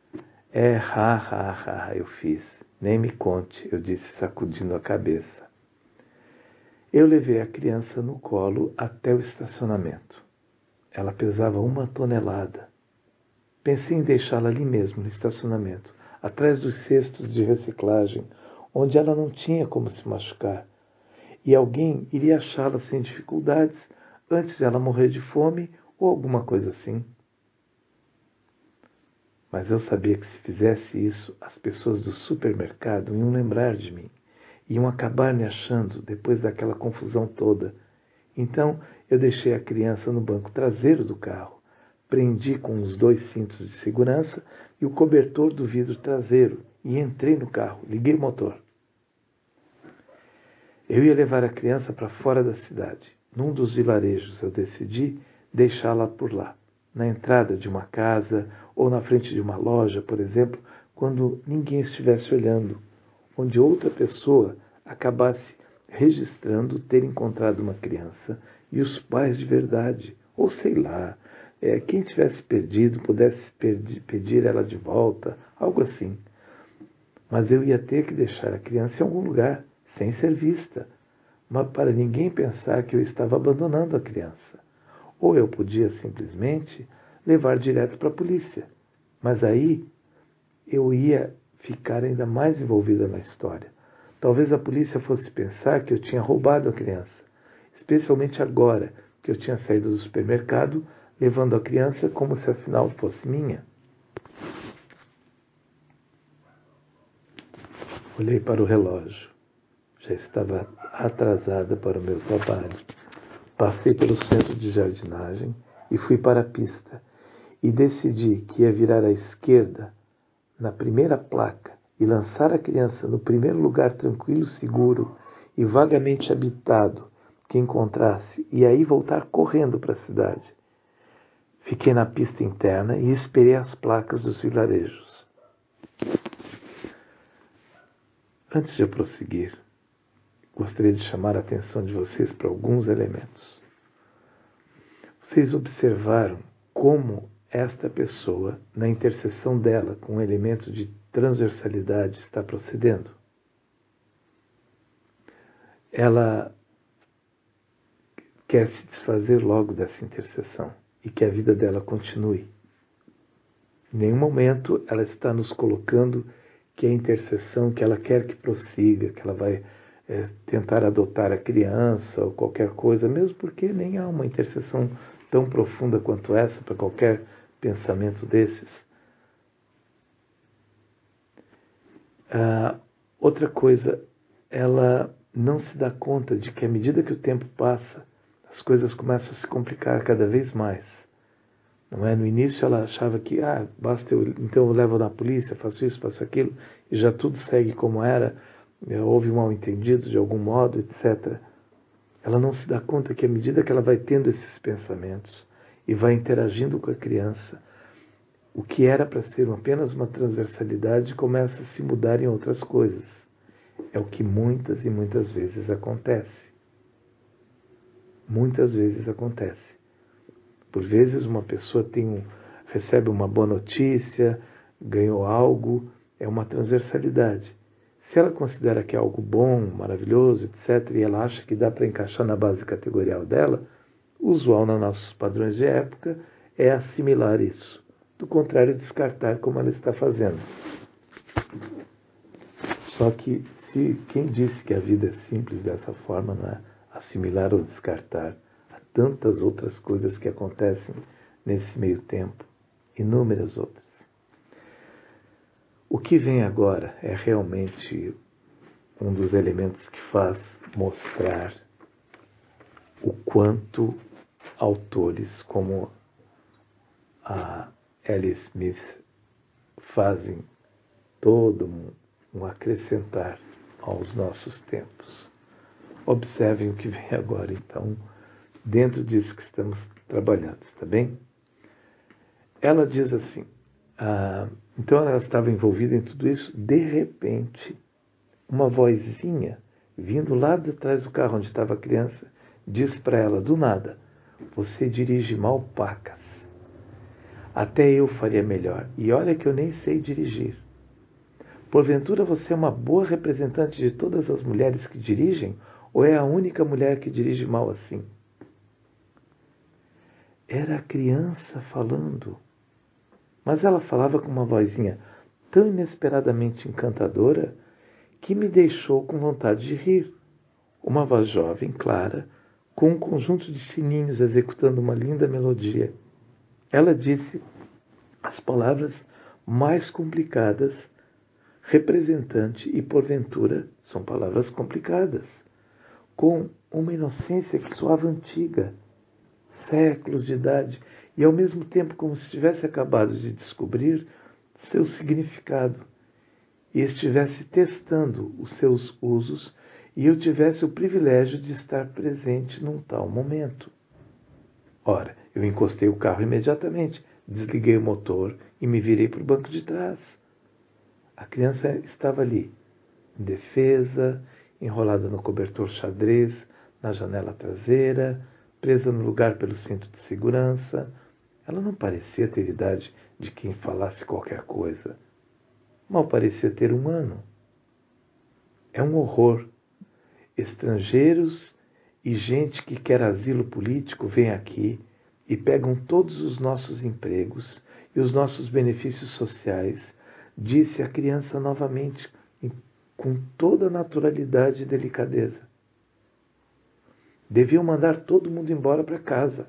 Eu fiz. Nem me conte, eu disse sacudindo a cabeça. Eu levei a criança no colo até o estacionamento. Ela pesava 1 tonelada. Pensei em deixá-la ali mesmo, no estacionamento, atrás dos cestos de reciclagem, onde ela não tinha como se machucar. E alguém iria achá-la sem dificuldades antes de ela morrer de fome ou alguma coisa assim. Mas eu sabia que se fizesse isso, as pessoas do supermercado iam lembrar de mim. Iam acabar me achando depois daquela confusão toda. Então, eu deixei a criança no banco traseiro do carro. Prendi com os 2 cintos de segurança e o cobertor do vidro traseiro e entrei no carro. Liguei o motor. Eu ia levar a criança para fora da cidade. Num dos vilarejos, eu decidi deixá-la por lá. Na entrada de uma casa ou na frente de uma loja, por exemplo, quando ninguém estivesse olhando, onde outra pessoa acabasse registrando ter encontrado uma criança e os pais de verdade, ou sei lá, quem tivesse perdido pudesse pedir ela de volta, algo assim. Mas eu ia ter que deixar a criança em algum lugar, sem ser vista, mas para ninguém pensar que eu estava abandonando a criança. Ou eu podia simplesmente levar direto para a polícia. Mas aí eu ia ficar ainda mais envolvida na história. Talvez a polícia fosse pensar que eu tinha roubado a criança, especialmente agora que eu tinha saído do supermercado, levando a criança como se afinal fosse minha. Olhei para o relógio. Já estava atrasada para o meu trabalho. Passei pelo centro de jardinagem e fui para a pista. E decidi que ia virar à esquerda, na primeira placa, e lançar a criança no primeiro lugar tranquilo, seguro e vagamente habitado que encontrasse, e aí voltar correndo para a cidade. Fiquei na pista interna e esperei as placas dos vilarejos. Antes de eu prosseguir, gostaria de chamar a atenção de vocês para alguns elementos. Vocês observaram como esta pessoa, na interseção dela com o elemento de transversalidade, está procedendo? Ela quer se desfazer logo dessa interseção e que a vida dela continue. Em nenhum momento ela está nos colocando que a interseção que ela quer que prossiga, que ela vai tentar adotar a criança ou qualquer coisa, mesmo porque nem há uma interseção tão profunda quanto essa para qualquer pensamento desses. Outra coisa, ela não se dá conta de que à medida que o tempo passa, as coisas começam a se complicar cada vez mais. Não é? No início ela achava que basta então eu levo na polícia, faço isso, faço aquilo, e já tudo segue como era, houve um mal-entendido de algum modo, etc. Ela não se dá conta que à medida que ela vai tendo esses pensamentos e vai interagindo com a criança, o que era para ser apenas uma transversalidade começa a se mudar em outras coisas. É o que muitas e muitas vezes acontece. Muitas vezes acontece. Por vezes uma pessoa recebe uma boa notícia, ganhou algo, é uma transversalidade. Se ela considera que é algo bom, maravilhoso, etc., e ela acha que dá para encaixar na base categorial dela, o usual nos nossos padrões de época é assimilar isso. Do contrário, descartar como ela está fazendo. Só que quem disse que a vida é simples dessa forma, não é? Assimilar ou descartar. Há tantas outras coisas que acontecem nesse meio tempo, inúmeras outras. O que vem agora é realmente um dos elementos que faz mostrar o quanto autores como a L. Smith fazem todo um acrescentar aos nossos tempos. Observem o que vem agora, então, dentro disso que estamos trabalhando, está bem? Ela diz assim, então ela estava envolvida em tudo isso, de repente, uma vozinha, vindo lá de trás do carro onde estava a criança, disse para ela, do nada, você dirige mal, pacas. Até eu faria melhor, e olha que eu nem sei dirigir. Porventura você é uma boa representante de todas as mulheres que dirigem, ou é a única mulher que dirige mal assim? Era a criança falando. Mas ela falava com uma vozinha tão inesperadamente encantadora que me deixou com vontade de rir. Uma voz jovem, clara, com um conjunto de sininhos executando uma linda melodia. Ela disse as palavras mais complicadas, representante e porventura são palavras complicadas, com uma inocência que soava antiga, séculos de idade, e ao mesmo tempo como se tivesse acabado de descobrir seu significado e estivesse testando os seus usos e eu tivesse o privilégio de estar presente num tal momento. Ora, eu encostei o carro imediatamente, desliguei o motor e me virei para o banco de trás. A criança estava ali, indefesa, enrolada no cobertor xadrez, na janela traseira, presa no lugar pelo cinto de segurança. Ela não parecia ter idade de quem falasse qualquer coisa. Mal parecia ter um ano. É um horror. Estrangeiros e gente que quer asilo político vêm aqui e pegam todos os nossos empregos e os nossos benefícios sociais, disse a criança novamente, com toda naturalidade e delicadeza. Deviam mandar todo mundo embora para casa.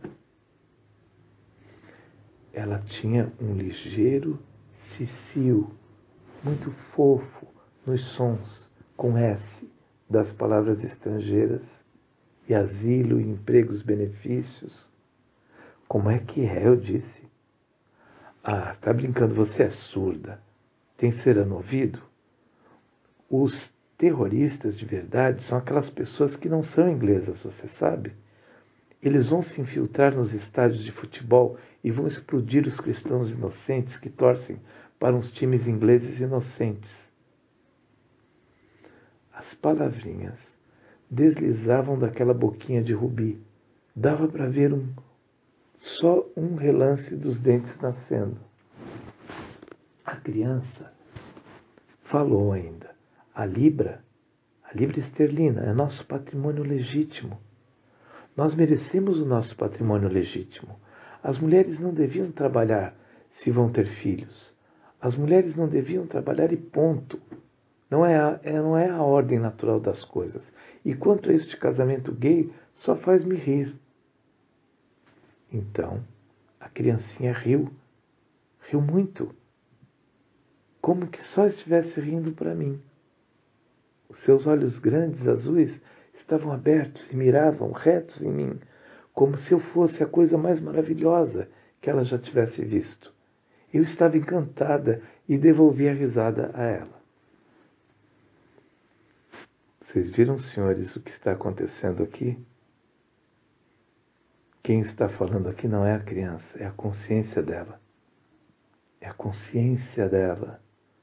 Ela tinha um ligeiro cicio, muito fofo nos sons, com S, das palavras estrangeiras, e asilo, e empregos, benefícios. Como é que é? Eu disse. Ah, tá brincando, você é surda. Tem cera no ouvido? Os terroristas de verdade são aquelas pessoas que não são inglesas, você sabe? Eles vão se infiltrar nos estádios de futebol e vão explodir os cristãos inocentes que torcem para uns times ingleses inocentes. As palavrinhas deslizavam daquela boquinha de rubi. Dava para ver só um relance dos dentes nascendo. A criança falou ainda. A libra esterlina, é nosso patrimônio legítimo. Nós merecemos o nosso patrimônio legítimo. As mulheres não deviam trabalhar se vão ter filhos. As mulheres não deviam trabalhar e ponto. Não é a ordem natural das coisas. E quanto a este casamento gay, só faz-me rir. Então, a criancinha riu muito, como que só estivesse rindo para mim. Os seus olhos grandes, azuis, estavam abertos e miravam retos em mim, como se eu fosse a coisa mais maravilhosa que ela já tivesse visto. Eu estava encantada e devolvi a risada a ela. Vocês viram, senhores, o que está acontecendo aqui? Quem está falando aqui não é a criança, é a consciência dela. É a consciência dela.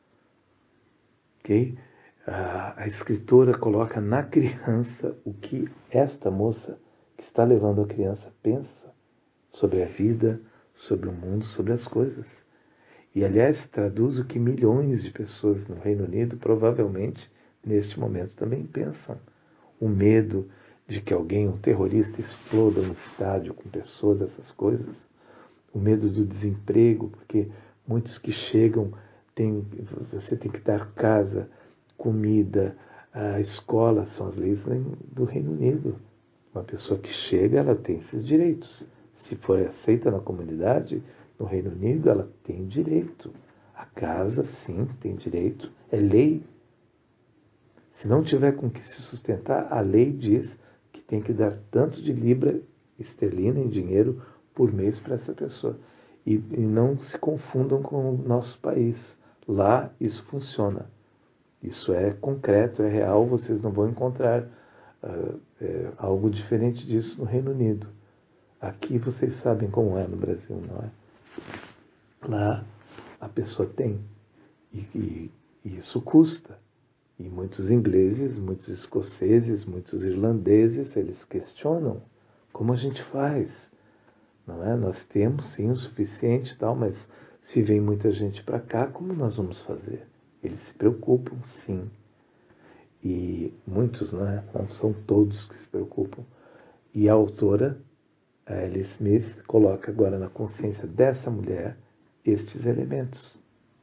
Ok? A escritora coloca na criança o que esta moça que está levando a criança pensa sobre a vida, sobre o mundo, sobre as coisas. E, aliás, traduz o que milhões de pessoas no Reino Unido provavelmente, neste momento, também pensam. O medo de que alguém, um terrorista, exploda no estádio com pessoas, essas coisas. O medo do desemprego, porque muitos que chegam, você tem que dar casa, comida, a escola, são as leis do Reino Unido. Uma pessoa que chega, ela tem esses direitos. Se for aceita na comunidade, no Reino Unido, ela tem direito. A casa, sim, tem direito. É lei. Se não tiver com que se sustentar, a lei diz que tem que dar tanto de libra esterlina em dinheiro por mês para essa pessoa. E não se confundam com o nosso país. Lá isso funciona. Isso é concreto, é real. Vocês não vão encontrar algo diferente disso no Reino Unido. Aqui vocês sabem como é no Brasil, não é? Lá a pessoa tem. E isso custa. E muitos ingleses, muitos escoceses, muitos irlandeses, eles questionam como a gente faz. Não é? Nós temos sim o suficiente e tal, mas se vem muita gente para cá, como nós vamos fazer? Eles se preocupam, sim. E muitos, não é? Não são todos que se preocupam. E a autora, a Ellie Smith, coloca agora na consciência dessa mulher estes elementos.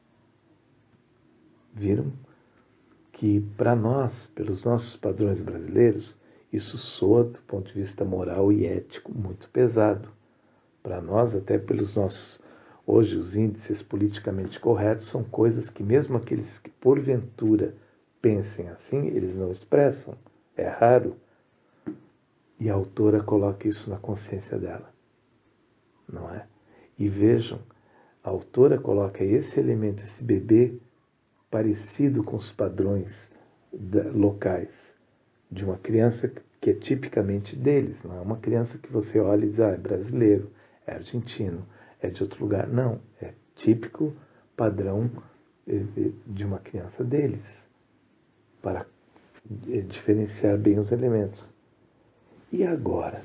Viram? Que para nós, pelos nossos padrões brasileiros, isso soa do ponto de vista moral e ético muito pesado. Para nós, até pelos nossos, hoje os índices politicamente corretos são coisas que mesmo aqueles que porventura pensem assim, eles não expressam. É raro. E a autora coloca isso na consciência dela. Não é? E vejam, a autora coloca esse elemento, esse bebê, parecido com os padrões locais de uma criança que é tipicamente deles. Não é uma criança que você olha e diz, é brasileiro, é argentino, é de outro lugar. Não, é típico padrão de uma criança deles, para diferenciar bem os elementos. E agora?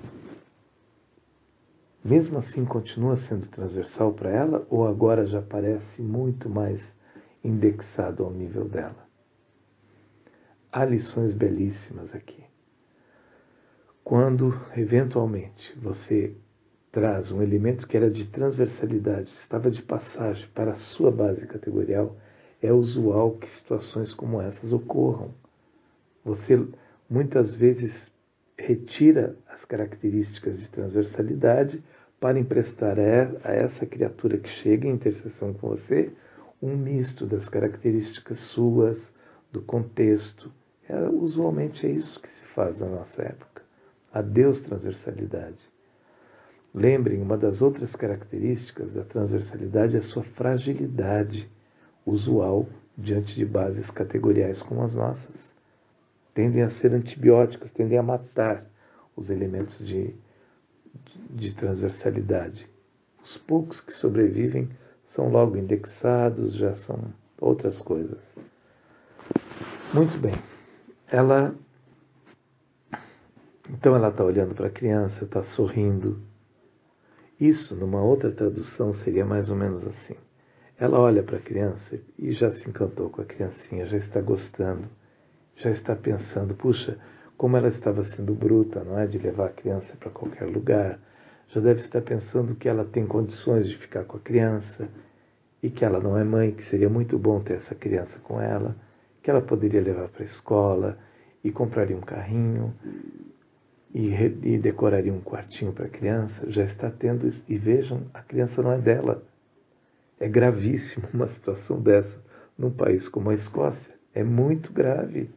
Mesmo assim continua sendo transversal para ela ou agora já parece muito mais indexado ao nível dela? Há lições belíssimas aqui. Quando, eventualmente, você traz um elemento que era de transversalidade, estava de passagem para a sua base categorial, é usual que situações como essas ocorram. Você, muitas vezes, retira as características de transversalidade para emprestar a essa criatura que chega em interseção com você um misto das características suas, do contexto, Usualmente é isso que se faz na nossa época. Adeus transversalidade. Lembrem, uma das outras características da transversalidade é a sua fragilidade, usual diante de bases categoriais como as nossas. Tendem a ser antibióticas, tendem a matar os elementos de transversalidade. Os poucos que sobrevivem são logo indexados, já são outras coisas. Muito bem. Então ela está olhando para a criança, está sorrindo. Isso, numa outra tradução, seria mais ou menos assim. Ela olha para a criança e já se encantou com a criancinha, já está gostando, já está pensando, puxa, como ela estava sendo bruta, não é? De levar a criança para qualquer lugar. Já deve estar pensando que ela tem condições de ficar com a criança e que ela não é mãe, que seria muito bom ter essa criança com ela, que ela poderia levar para a escola e compraria um carrinho e decoraria um quartinho para a criança. Já está tendo isso. E vejam, a criança não é dela. É gravíssimo uma situação dessa num país como a Escócia. É muito grave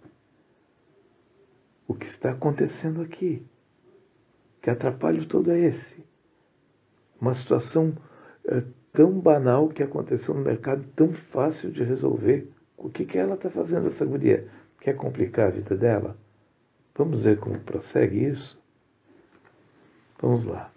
o que está acontecendo aqui. Que atrapalho todo é esse? Uma situação tão banal que aconteceu no mercado, tão fácil de resolver. O que ela está fazendo, essa guria? Quer complicar a vida dela? Vamos ver como prossegue isso? Vamos lá.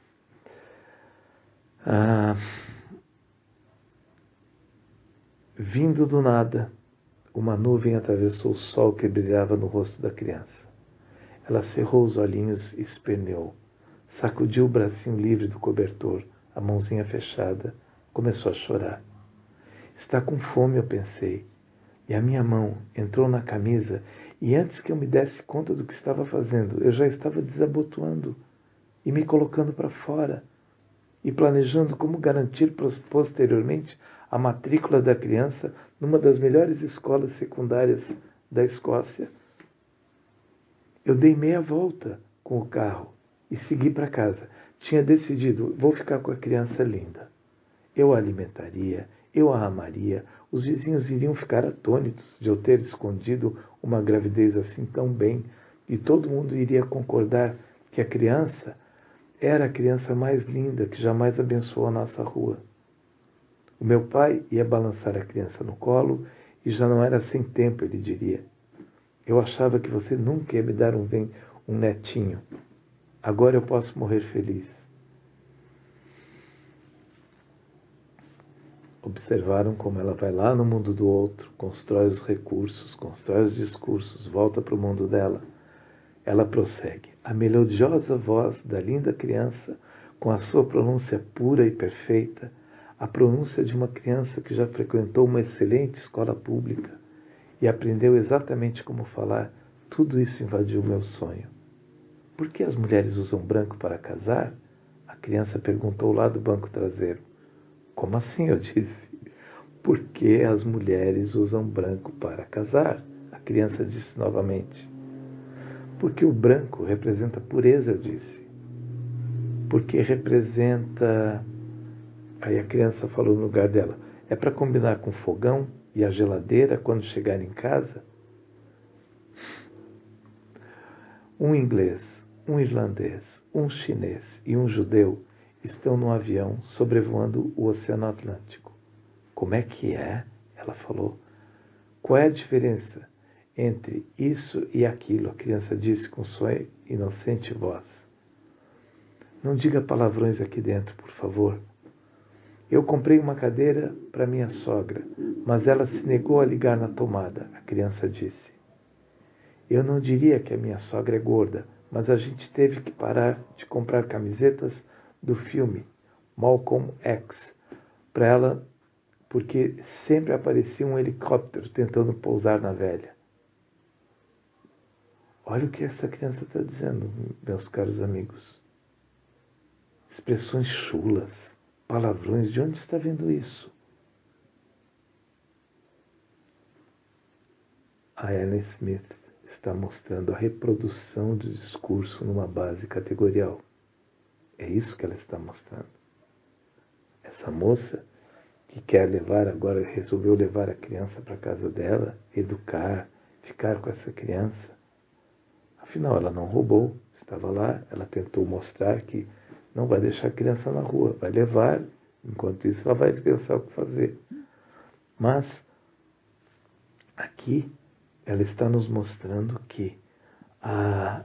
Vindo do nada, uma nuvem atravessou o sol que brilhava no rosto da criança. Ela cerrou os olhinhos e esperneou. Sacudiu o bracinho livre do cobertor, a mãozinha fechada. Começou a chorar. Está com fome, eu pensei. E a minha mão entrou na camisa e antes que eu me desse conta do que estava fazendo, eu já estava desabotoando e me colocando para fora e planejando como garantir posteriormente a matrícula da criança numa das melhores escolas secundárias da Escócia. Eu dei meia volta com o carro e segui para casa. Tinha decidido, vou ficar com a criança linda. Eu a alimentaria, eu a amaria, os vizinhos iriam ficar atônitos de eu ter escondido uma gravidez assim tão bem e todo mundo iria concordar que a criança era a criança mais linda que jamais abençoou a nossa rua. O meu pai ia balançar a criança no colo e já não era sem tempo, ele diria. Eu achava que você nunca ia me dar um netinho. Agora eu posso morrer feliz. Observaram como ela vai lá no mundo do outro, constrói os recursos, constrói os discursos, volta para o mundo dela. Ela prossegue. A melodiosa voz da linda criança, com a sua pronúncia pura e perfeita, a pronúncia de uma criança que já frequentou uma excelente escola pública e aprendeu exatamente como falar, tudo isso invadiu meu sonho. Por que as mulheres usam branco para casar? A criança perguntou lá do banco traseiro. Como assim? Eu disse. Por que as mulheres usam branco para casar? A criança disse novamente. Porque o branco representa pureza, eu disse. Porque representa... Aí a criança falou no lugar dela. É para combinar com o fogão e a geladeira quando chegar em casa? Um inglês, um irlandês, um chinês e um judeu estão num avião sobrevoando o Oceano Atlântico. Como é que é? Ela falou. Qual é a diferença entre isso e aquilo? A criança disse com sua inocente voz. Não diga palavrões aqui dentro, por favor. Eu comprei uma cadeira para minha sogra, mas ela se negou a ligar na tomada, a criança disse. Eu não diria que a minha sogra é gorda, mas a gente teve que parar de comprar camisetas do filme Malcolm X para ela, porque sempre aparecia um helicóptero tentando pousar na velha. Olha o que essa criança está dizendo, meus caros amigos. Expressões chulas, palavrões, de onde está vendo isso? A Anne Smith está mostrando a reprodução do discurso numa base categorial. É isso que ela está mostrando. Essa moça que quer levar agora, resolveu levar a criança para a casa dela, educar, ficar com essa criança. Afinal, ela não roubou, estava lá, ela tentou mostrar que não vai deixar a criança na rua, vai levar, enquanto isso ela vai pensar o que fazer. Mas, aqui, ela está nos mostrando que a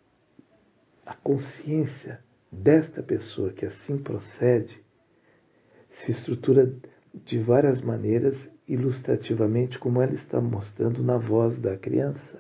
consciência desta pessoa que assim procede se estrutura de várias maneiras, ilustrativamente, como ela está mostrando na voz da criança.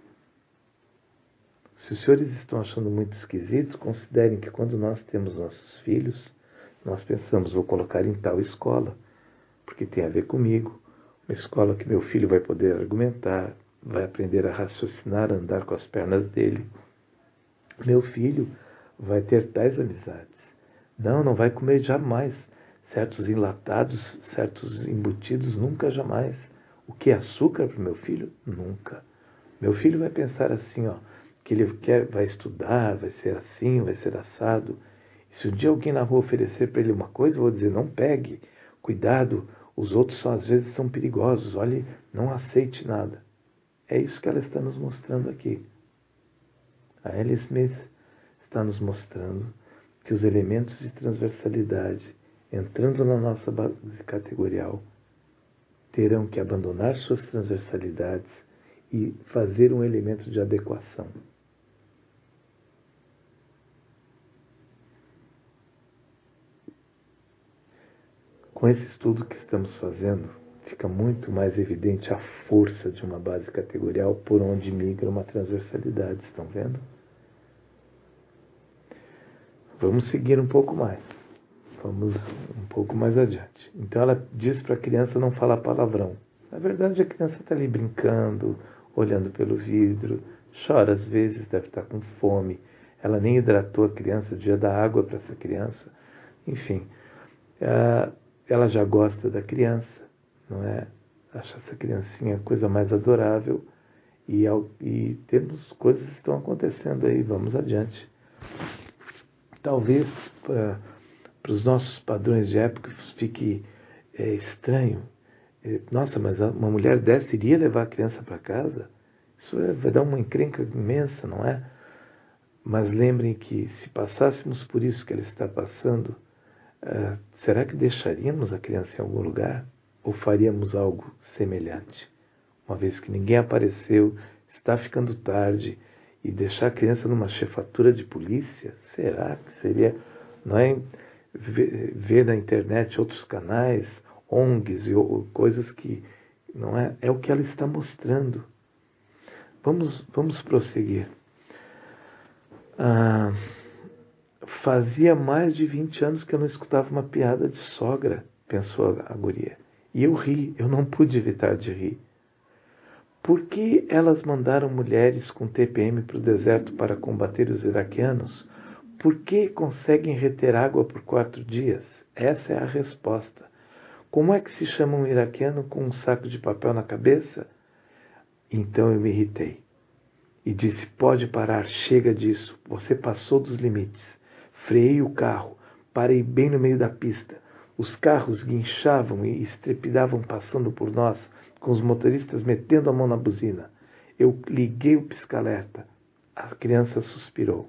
Se os senhores estão achando muito esquisito, considerem que quando nós temos nossos filhos, nós pensamos, vou colocar em tal escola, porque tem a ver comigo. Uma escola que meu filho vai poder argumentar, vai aprender a raciocinar, a andar com as pernas dele. Meu filho vai ter tais amizades. Não vai comer jamais certos enlatados, certos embutidos, nunca jamais. O que é açúcar para o meu filho? Nunca. Meu filho vai pensar assim, que ele vai estudar, vai ser assim, vai ser assado. E se um dia alguém na rua oferecer para ele uma coisa, eu vou dizer, não pegue, cuidado, os outros às vezes são perigosos, olhe, não aceite nada. É isso que ela está nos mostrando aqui. A L. Smith está nos mostrando que os elementos de transversalidade, entrando na nossa base categorial, terão que abandonar suas transversalidades e fazer um elemento de adequação. Com esse estudo que estamos fazendo, fica muito mais evidente a força de uma base categorial por onde migra uma transversalidade, estão vendo? Vamos seguir um pouco mais. Vamos um pouco mais adiante. Então ela diz para a criança não falar palavrão. Na verdade, a criança está ali brincando, olhando pelo vidro, chora às vezes, deve estar com fome. Ela nem hidratou a criança, devia dar água para essa criança. Enfim, ela já gosta da criança, não é? Acha essa criancinha a coisa mais adorável e temos coisas que estão acontecendo aí. Vamos adiante. Talvez para os nossos padrões de época fique estranho. Nossa, mas uma mulher dessa iria levar a criança para casa? Isso vai dar uma encrenca imensa, não é? Mas lembrem que se passássemos por isso que ela está passando, será que deixaríamos a criança em algum lugar? Ou faríamos algo semelhante? Uma vez que ninguém apareceu, está ficando tarde, e deixar a criança numa chefatura de polícia? Será que seria, não é, ver na internet outros canais, ONGs e coisas que não é o que ela está mostrando. Vamos prosseguir. Fazia mais de 20 anos que eu não escutava uma piada de sogra, pensou a guria. E eu ri, eu não pude evitar de rir. Por que elas mandaram mulheres com TPM para o deserto para combater os iraquianos? Por que conseguem reter água por 4 dias? Essa é a resposta. Como é que se chama um iraquiano com um saco de papel na cabeça? Então eu me irritei e disse, pode parar, chega disso, você passou dos limites. Freiei o carro, parei bem no meio da pista. Os carros guinchavam e estrepidavam passando por nós, com os motoristas metendo a mão na buzina. Eu liguei o pisca-alerta. A criança suspirou.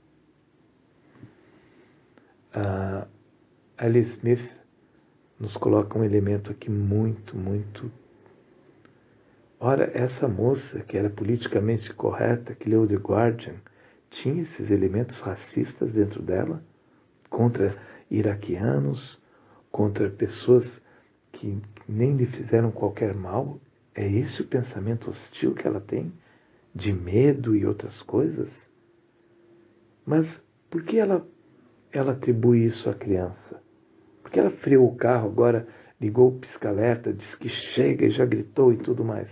Alice Smith nos coloca um elemento aqui muito, muito... Ora, essa moça, que era politicamente correta, que leu The Guardian, tinha esses elementos racistas dentro dela, contra iraquianos, contra pessoas que nem lhe fizeram qualquer mal. É esse o pensamento hostil que ela tem? De medo e outras coisas? Mas por que ela atribui isso à criança? Por que ela freou o carro, agora ligou o pisca-alerta, disse que chega e já gritou e tudo mais?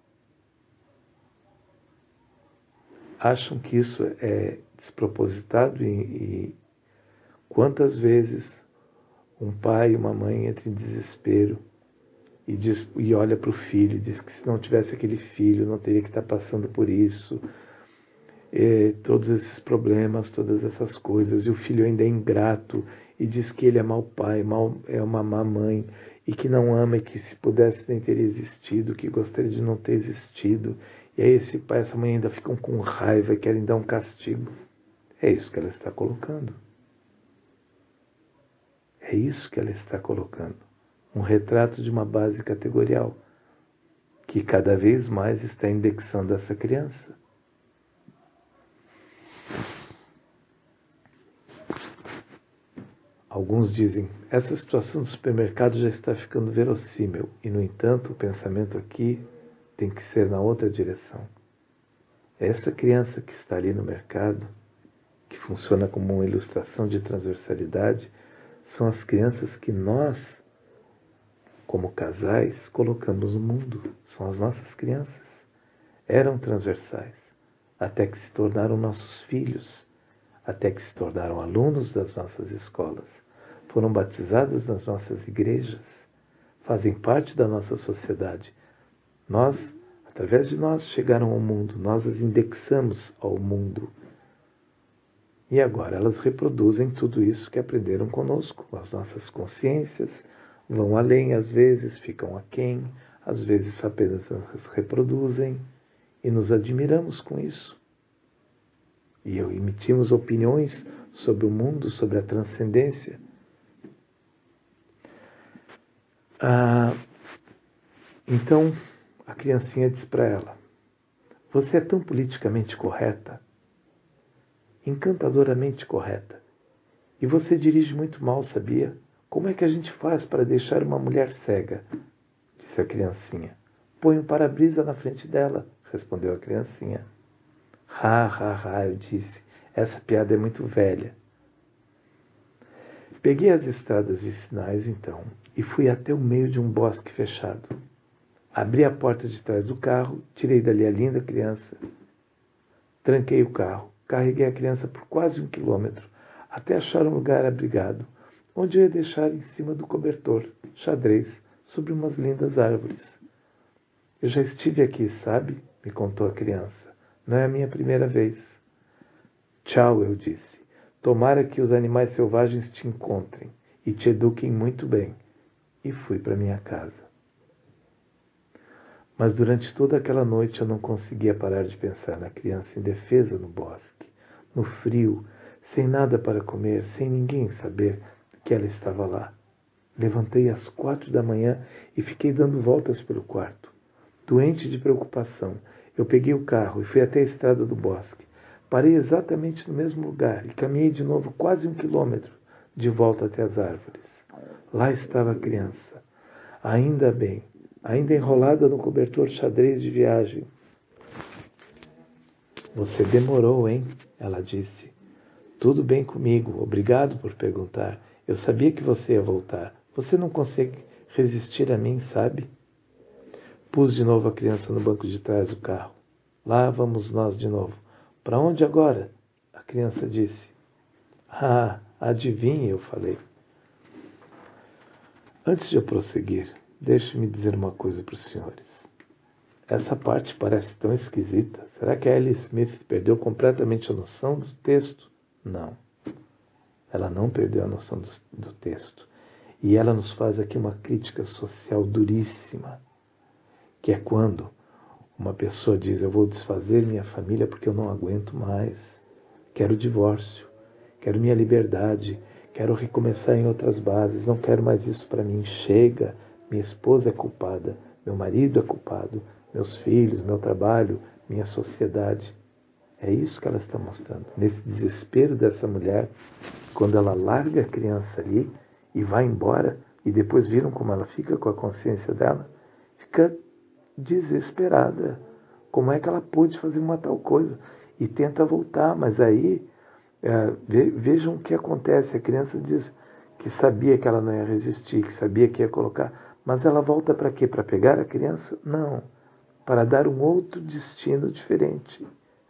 Acham que isso é despropositado e quantas vezes um pai e uma mãe entram em desespero e olha para o filho e diz que se não tivesse aquele filho não teria que estar passando por isso, todos esses problemas, todas essas coisas, e o filho ainda é ingrato e diz que ele é mau pai, é uma má mãe e que não ama e que se pudesse nem teria existido, que gostaria de não ter existido. E aí esse pai e essa mãe ainda ficam com raiva e querem dar um castigo. É isso que ela está colocando. É isso que ela está colocando. Um retrato de uma base categorial que cada vez mais está indexando essa criança. Alguns dizem, essa situação do supermercado já está ficando verossímil e, no entanto, o pensamento aqui tem que ser na outra direção. Essa criança que está ali no mercado, que funciona como uma ilustração de transversalidade, são as crianças que nós, como casais, colocamos no mundo. São as nossas crianças. Eram transversais, até que se tornaram nossos filhos, até que se tornaram alunos das nossas escolas, foram batizadas nas nossas igrejas, fazem parte da nossa sociedade. Nós, através de nós, chegaram ao mundo, nós as indexamos ao mundo. E agora elas reproduzem tudo isso que aprenderam conosco, as nossas consciências, vão além às vezes, ficam aquém, às vezes apenas as reproduzem, e nos admiramos com isso. E emitimos opiniões sobre o mundo, sobre a transcendência. Então, a criancinha diz para ela, você é tão politicamente correta, encantadoramente correta, e você dirige muito mal, sabia? Como é que a gente faz para deixar uma mulher cega? Disse a criancinha. Põe um para-brisa na frente dela, respondeu a criancinha. Eu disse, essa piada é muito velha. Peguei as estradas vicinais, então, e fui até o meio de um bosque fechado. Abri a porta de trás do carro, tirei dali a linda criança, tranquei o carro, carreguei a criança por quase 1 quilômetro, até achar um lugar abrigado, onde eu ia deixar em cima do cobertor, xadrez, sobre umas lindas árvores. Eu já estive aqui, sabe? Me contou a criança. Não é a minha primeira vez. Tchau, eu disse. Tomara que os animais selvagens te encontrem e te eduquem muito bem. E fui para minha casa. Mas durante toda aquela noite eu não conseguia parar de pensar na criança indefesa no bosque, no frio, sem nada para comer, sem ninguém saber que ela estava lá. Levantei às 4 da manhã e fiquei dando voltas pelo quarto. Doente de preocupação, eu peguei o carro e fui até a estrada do bosque. Parei exatamente no mesmo lugar e caminhei de novo quase 1 quilômetro de volta até as árvores. Lá estava a criança, ainda bem, ainda enrolada no cobertor xadrez de viagem. Você demorou, hein? Ela disse. Tudo bem comigo, obrigado por perguntar. Eu sabia que você ia voltar. Você não consegue resistir a mim, sabe? Pus de novo a criança no banco de trás do carro. Lá vamos nós de novo. Para onde agora? A criança disse. Adivinhe, eu falei. Antes de eu prosseguir, deixe-me dizer uma coisa para os senhores. Essa parte parece tão esquisita. Será que a Ellie Smith perdeu completamente a noção do texto? Não. Ela não perdeu a noção do texto. E ela nos faz aqui uma crítica social duríssima, que é quando uma pessoa diz, eu vou desfazer minha família porque eu não aguento mais. Quero divórcio, quero minha liberdade, quero recomeçar em outras bases, não quero mais isso para mim. Chega, minha esposa é culpada, meu marido é culpado, meus filhos, meu trabalho, minha sociedade. É isso que ela está mostrando. Nesse desespero dessa mulher, quando ela larga a criança ali e vai embora, e depois viram como ela fica com a consciência dela, fica desesperada. Como é que ela pôde fazer uma tal coisa? E tenta voltar, mas aí, vejam o que acontece. A criança diz que sabia que ela não ia resistir, que sabia que ia colocar, mas ela volta para quê? Para pegar a criança? Não, para dar um outro destino diferente.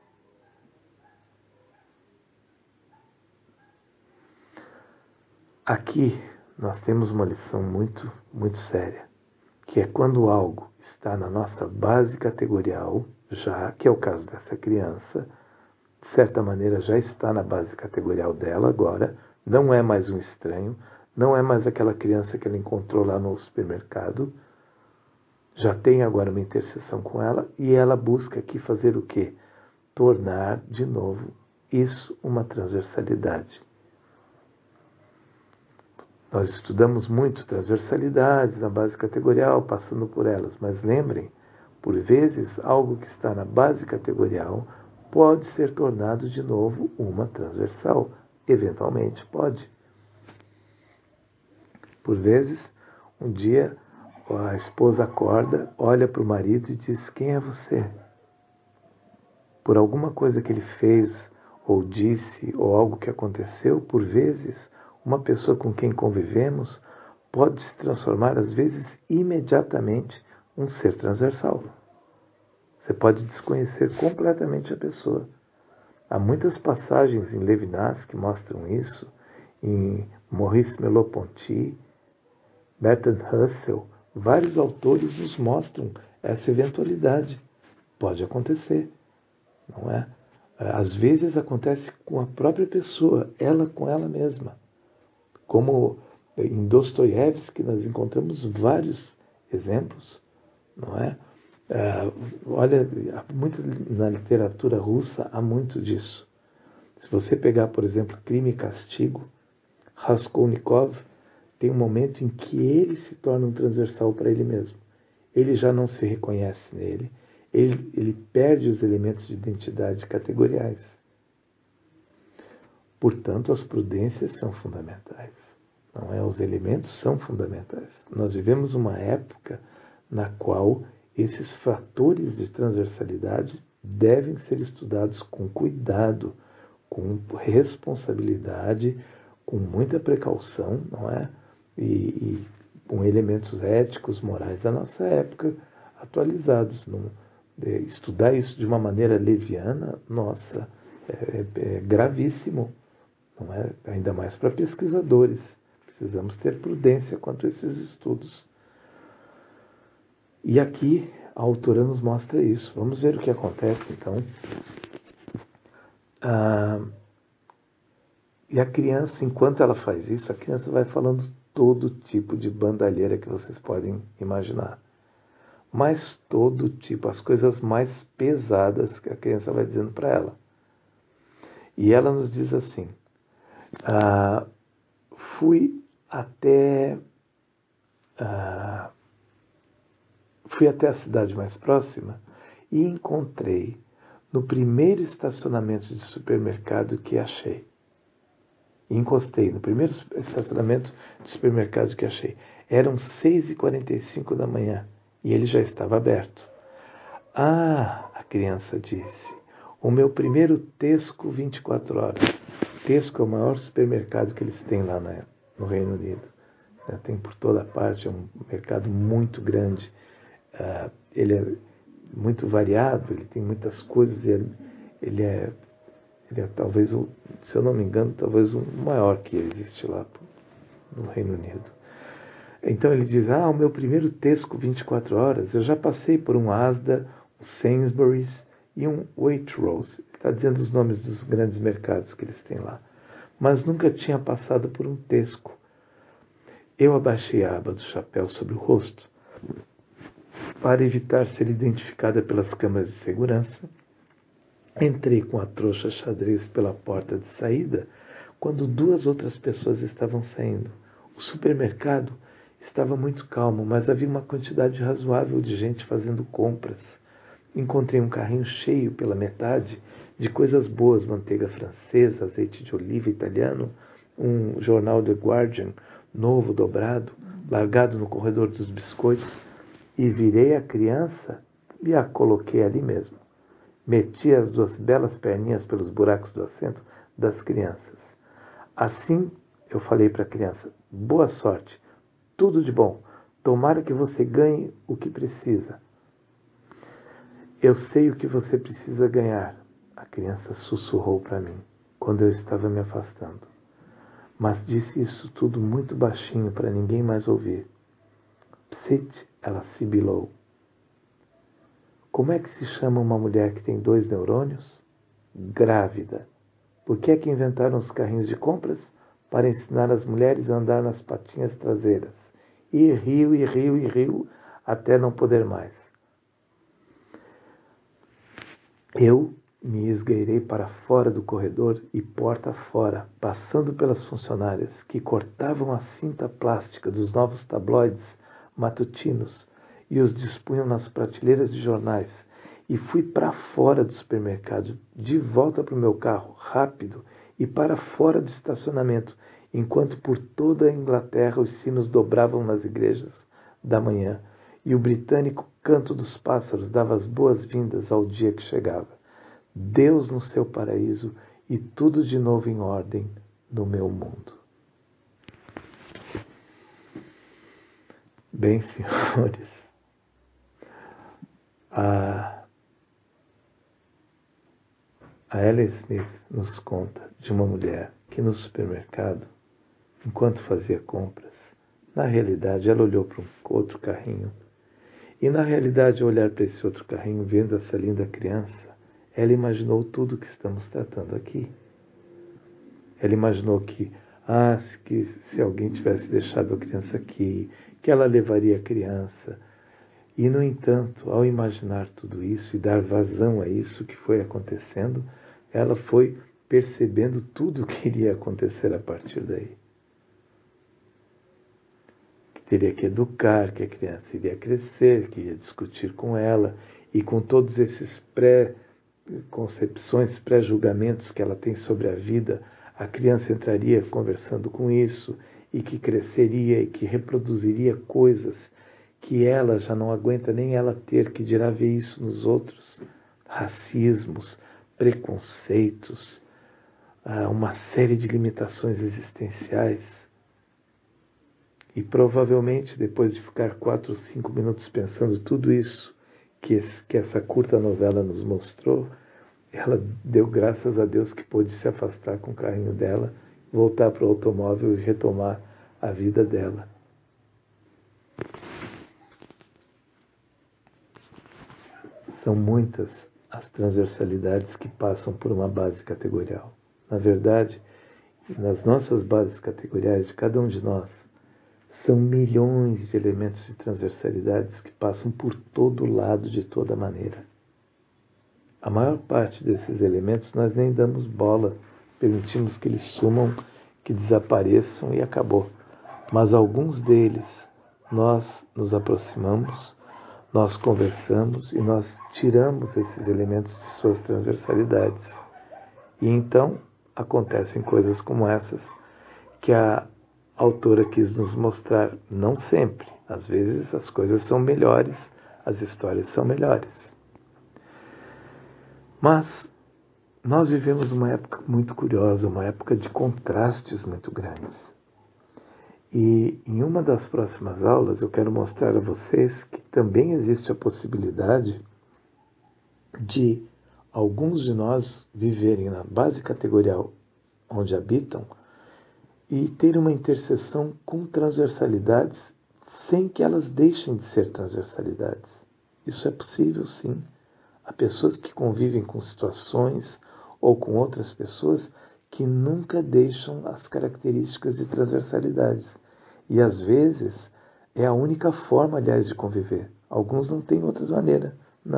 Aqui nós temos uma lição muito, muito séria, que é quando algo está na nossa base categorial, já que é o caso dessa criança, de certa maneira já está na base categorial dela agora, não é mais um estranho, Não é mais aquela criança que ela encontrou lá no supermercado. Já tem agora uma interseção com ela e ela busca aqui fazer o quê? Tornar de novo isso uma transversalidade. Nós estudamos muito transversalidades na base categorial, passando por elas, mas lembrem, por vezes, algo que está na base categorial pode ser tornado de novo uma transversal. Eventualmente pode. Por vezes, um dia a esposa acorda, olha para o marido e diz: quem é você? Por alguma coisa que ele fez, ou disse, ou algo que aconteceu, por vezes, uma pessoa com quem convivemos pode se transformar, às vezes, imediatamente, um ser transversal. Você pode desconhecer completamente a pessoa. Há muitas passagens em Levinas que mostram isso, em Maurice Merleau-Ponty, Bertrand Russell, vários autores nos mostram essa eventualidade. Pode acontecer, não é? Às vezes acontece com a própria pessoa, ela com ela mesma. Como em Dostoiévski nós encontramos vários exemplos, não é? Olha, na literatura russa há muito disso. Se você pegar, por exemplo, Crime e Castigo, Raskolnikov tem um momento em que ele se torna um transversal para ele mesmo. Ele já não se reconhece nele, ele perde os elementos de identidade categoriais. Portanto, as prudências são fundamentais. Não é? Os elementos são fundamentais. Nós vivemos uma época na qual esses fatores de transversalidade devem ser estudados com cuidado, com responsabilidade, com muita precaução, não é? E com elementos éticos, morais da nossa época atualizados. Estudar isso de uma maneira leviana, nossa, é gravíssimo, não é? Ainda mais para pesquisadores. Precisamos ter prudência quanto a esses estudos. E aqui a autora nos mostra isso. Vamos ver o que acontece, então. E a criança, enquanto ela faz isso, a criança vai falando todo tipo de bandalheira que vocês podem imaginar. Mas todo tipo, as coisas mais pesadas que a criança vai dizendo para ela. E ela nos diz assim: fui até a cidade mais próxima e encontrei no primeiro estacionamento de supermercado que achei. Encostei no primeiro estacionamento de supermercado que achei. Eram 6h45 da manhã e ele já estava aberto. A criança disse, o meu primeiro Tesco 24 horas. Tesco é o maior supermercado que eles têm lá no Reino Unido. Tem por toda parte, é um mercado muito grande. Ele é muito variado, ele tem muitas coisas, ele é talvez, se eu não me engano, talvez o maior que existe lá no Reino Unido. Então ele diz, o meu primeiro Tesco 24 horas, eu já passei por um Asda, um Sainsbury's e um Waitrose. Ele está dizendo os nomes dos grandes mercados que eles têm lá. Mas nunca tinha passado por um Tesco. Eu abaixei a aba do chapéu sobre o rosto para evitar ser identificada pelas câmeras de segurança. Entrei com a trouxa xadrez pela porta de saída quando 2 outras pessoas estavam saindo. O supermercado estava muito calmo, mas havia uma quantidade razoável de gente fazendo compras. Encontrei um carrinho cheio pela metade de coisas boas, manteiga francesa, azeite de oliva italiano, um jornal The Guardian novo dobrado, largado no corredor dos biscoitos, e virei a criança e a coloquei ali mesmo. Meti as 2 belas perninhas pelos buracos do assento das crianças. Assim, eu falei para a criança, boa sorte, tudo de bom, tomara que você ganhe o que precisa. Eu sei o que você precisa ganhar, a criança sussurrou para mim, quando eu estava me afastando. Mas disse isso tudo muito baixinho para ninguém mais ouvir. Psit, ela sibilou. Como é que se chama uma mulher que tem 2 neurônios? Grávida. Por que é que inventaram os carrinhos de compras? para ensinar as mulheres a andar nas patinhas traseiras. E riu, e riu, e riu, até não poder mais. Eu me esgueirei para fora do corredor e porta fora, passando pelas funcionárias que cortavam a cinta plástica dos novos tabloides matutinos e os dispunham nas prateleiras de jornais, e fui para fora do supermercado, de volta para o meu carro, rápido, e para fora do estacionamento, enquanto por toda a Inglaterra os sinos dobravam nas igrejas da manhã, e o britânico canto dos pássaros dava as boas-vindas ao dia que chegava. Deus no seu paraíso e tudo de novo em ordem no meu mundo. Bem, senhores, a Ellen Smith nos conta de uma mulher que no supermercado, enquanto fazia compras, na realidade ela olhou para um outro carrinho. E na realidade, ao olhar para esse outro carrinho, vendo essa linda criança, ela imaginou tudo o que estamos tratando aqui. Ela imaginou que se alguém tivesse deixado a criança aqui, que ela levaria a criança. E, no entanto, ao imaginar tudo isso e dar vazão a isso que foi acontecendo, ela foi percebendo tudo o que iria acontecer a partir daí. Teria que educar, que a criança iria crescer, que ia discutir com ela, e com todos esses pré-concepções, pré-julgamentos que ela tem sobre a vida, a criança entraria conversando com isso, e que cresceria e que reproduziria coisas que ela já não aguenta nem ela ter, que dirá ver isso nos outros, racismos, preconceitos, uma série de limitações existenciais. E provavelmente, depois de ficar 4 ou 5 minutos pensando tudo isso que essa curta novela nos mostrou, ela deu graças a Deus que pôde se afastar com o carrinho dela, voltar para o automóvel e retomar a vida dela. São muitas as transversalidades que passam por uma base categorial. Na verdade, nas nossas bases categoriais de cada um de nós, são milhões de elementos de transversalidades que passam por todo lado, de toda maneira. A maior parte desses elementos nós nem damos bola, permitimos que eles sumam, que desapareçam e acabou. Mas alguns deles nós nos aproximamos, nós conversamos e nós tiramos esses elementos de suas transversalidades. E então acontecem coisas como essas que a autora quis nos mostrar, não sempre. Às vezes as coisas são melhores, as histórias são melhores. Mas nós vivemos uma época muito curiosa, uma época de contrastes muito grandes. E em uma das próximas aulas eu quero mostrar a vocês que também existe a possibilidade de alguns de nós viverem na base categorial onde habitam e ter uma interseção com transversalidades sem que elas deixem de ser transversalidades. Isso é possível, sim. Há pessoas que convivem com situações ou com outras pessoas que nunca deixam as características de transversalidades. E às vezes é a única forma, aliás, de conviver. Alguns não têm outra maneira.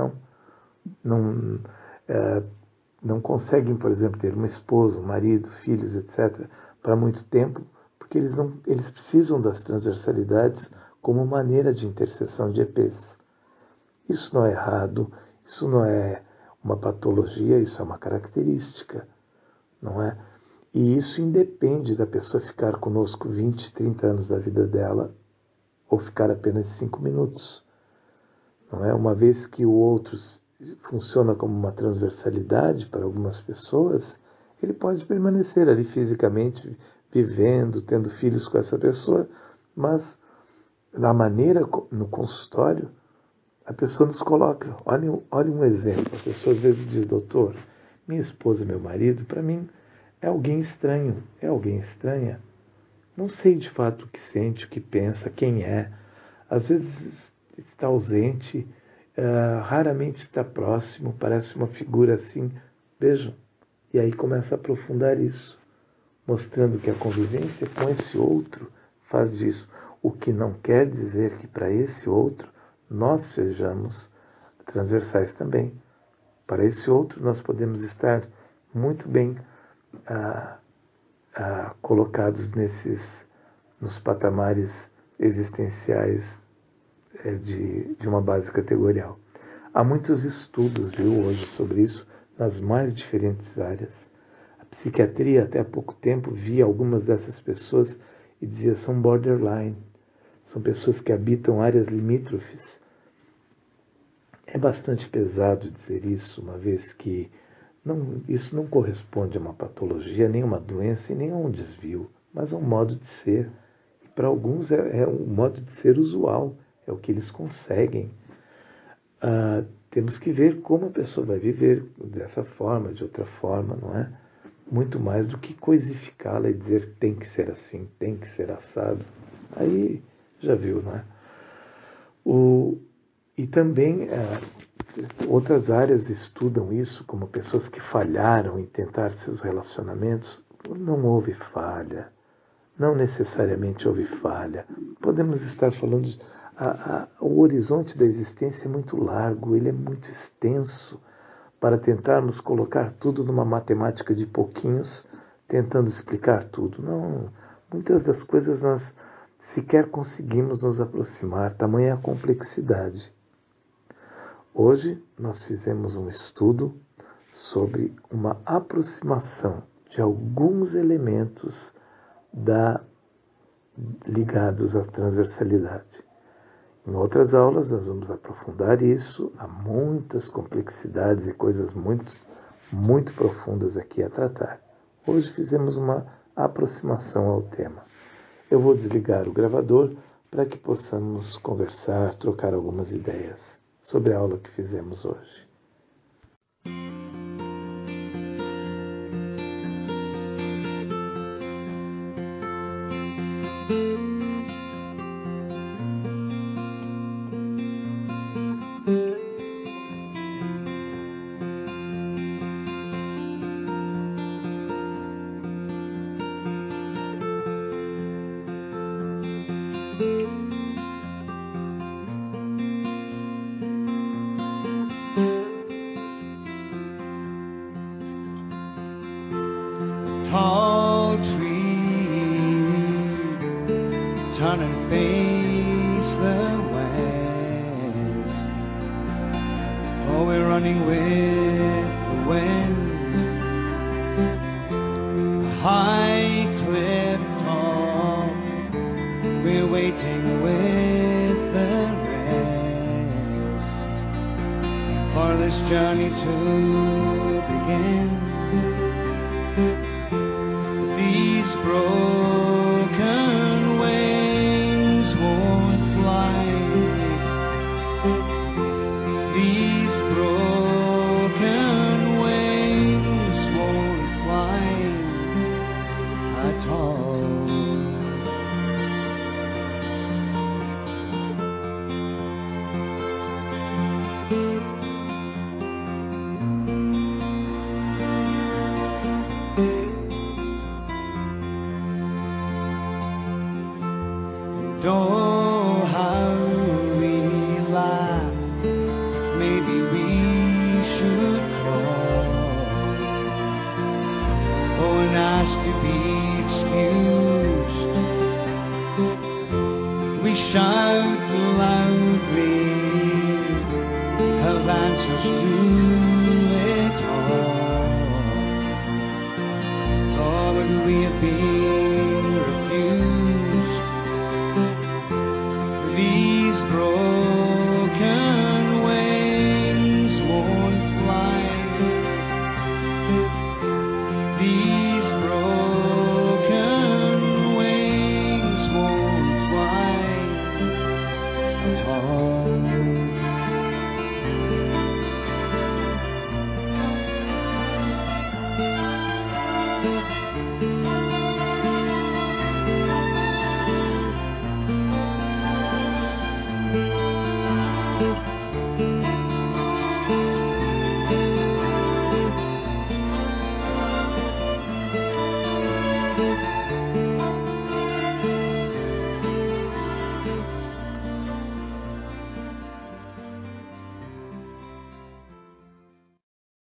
Não conseguem, por exemplo, ter uma esposa, um marido, filhos, etc., para muito tempo, porque eles precisam das transversalidades como maneira de interseção de EPs. Isso não é errado, isso não é uma patologia, isso é uma característica, não é? E isso independe da pessoa ficar conosco 20, 30 anos da vida dela ou ficar apenas 5 minutos. Não é? Uma vez que o outro funciona como uma transversalidade para algumas pessoas, ele pode permanecer ali fisicamente, vivendo, tendo filhos com essa pessoa, mas na maneira, no consultório, a pessoa nos coloca, olha um exemplo, a pessoa às vezes diz, doutor, minha esposa, meu marido, para mim é alguém estranho, é alguém estranha. Não sei de fato o que sente, o que pensa, quem é. Às vezes está ausente, raramente está próximo, parece uma figura assim. Vejam, e aí começa a aprofundar isso. mostrando que a convivência com esse outro faz disso. O que não quer dizer que para esse outro nós sejamos transversais também. Para esse outro nós podemos estar muito bem colocados nos patamares existenciais de uma base categorial. Há muitos estudos, hoje sobre isso, nas mais diferentes áreas. A psiquiatria, até há pouco tempo, via algumas dessas pessoas e dizia são borderline, são pessoas que habitam áreas limítrofes. É bastante pesado dizer isso, uma vez que isso não corresponde a uma patologia, nem a uma doença e nem a um desvio, mas a um modo de ser. E para alguns é um modo de ser usual, é o que eles conseguem. Temos que ver como a pessoa vai viver dessa forma, de outra forma, não é? Muito mais do que coisificá-la e dizer que tem que ser assim, tem que ser assado. Aí já viu, não é? E também outras áreas estudam isso, como pessoas que falharam em tentar seus relacionamentos. Não houve falha, não necessariamente houve falha. Podemos estar falando o horizonte da existência é muito largo, ele é muito extenso para tentarmos colocar tudo numa matemática de pouquinhos, tentando explicar tudo. Não, muitas das coisas nós sequer conseguimos nos aproximar, tamanha a complexidade. Hoje nós fizemos um estudo sobre uma aproximação de alguns elementos ligados à transversalidade. Em outras aulas nós vamos aprofundar isso, há muitas complexidades e coisas muito, muito profundas aqui a tratar. Hoje fizemos uma aproximação ao tema. Eu vou desligar o gravador para que possamos conversar, trocar algumas ideias sobre a aula que fizemos hoje. Tall tree, turn and face the west. Oh, we're running with the wind. High cliff top, we're waiting with the rest for this journey to begin. These broken wings won't fly. These broken wings won't fly at all. Oh, how we laugh, maybe we should call. Oh, and ask to be excused. We shout loudly, have answers to it all. Oh, would we have been refused? These broken wings won't fly. These broken wings won't fly at all. the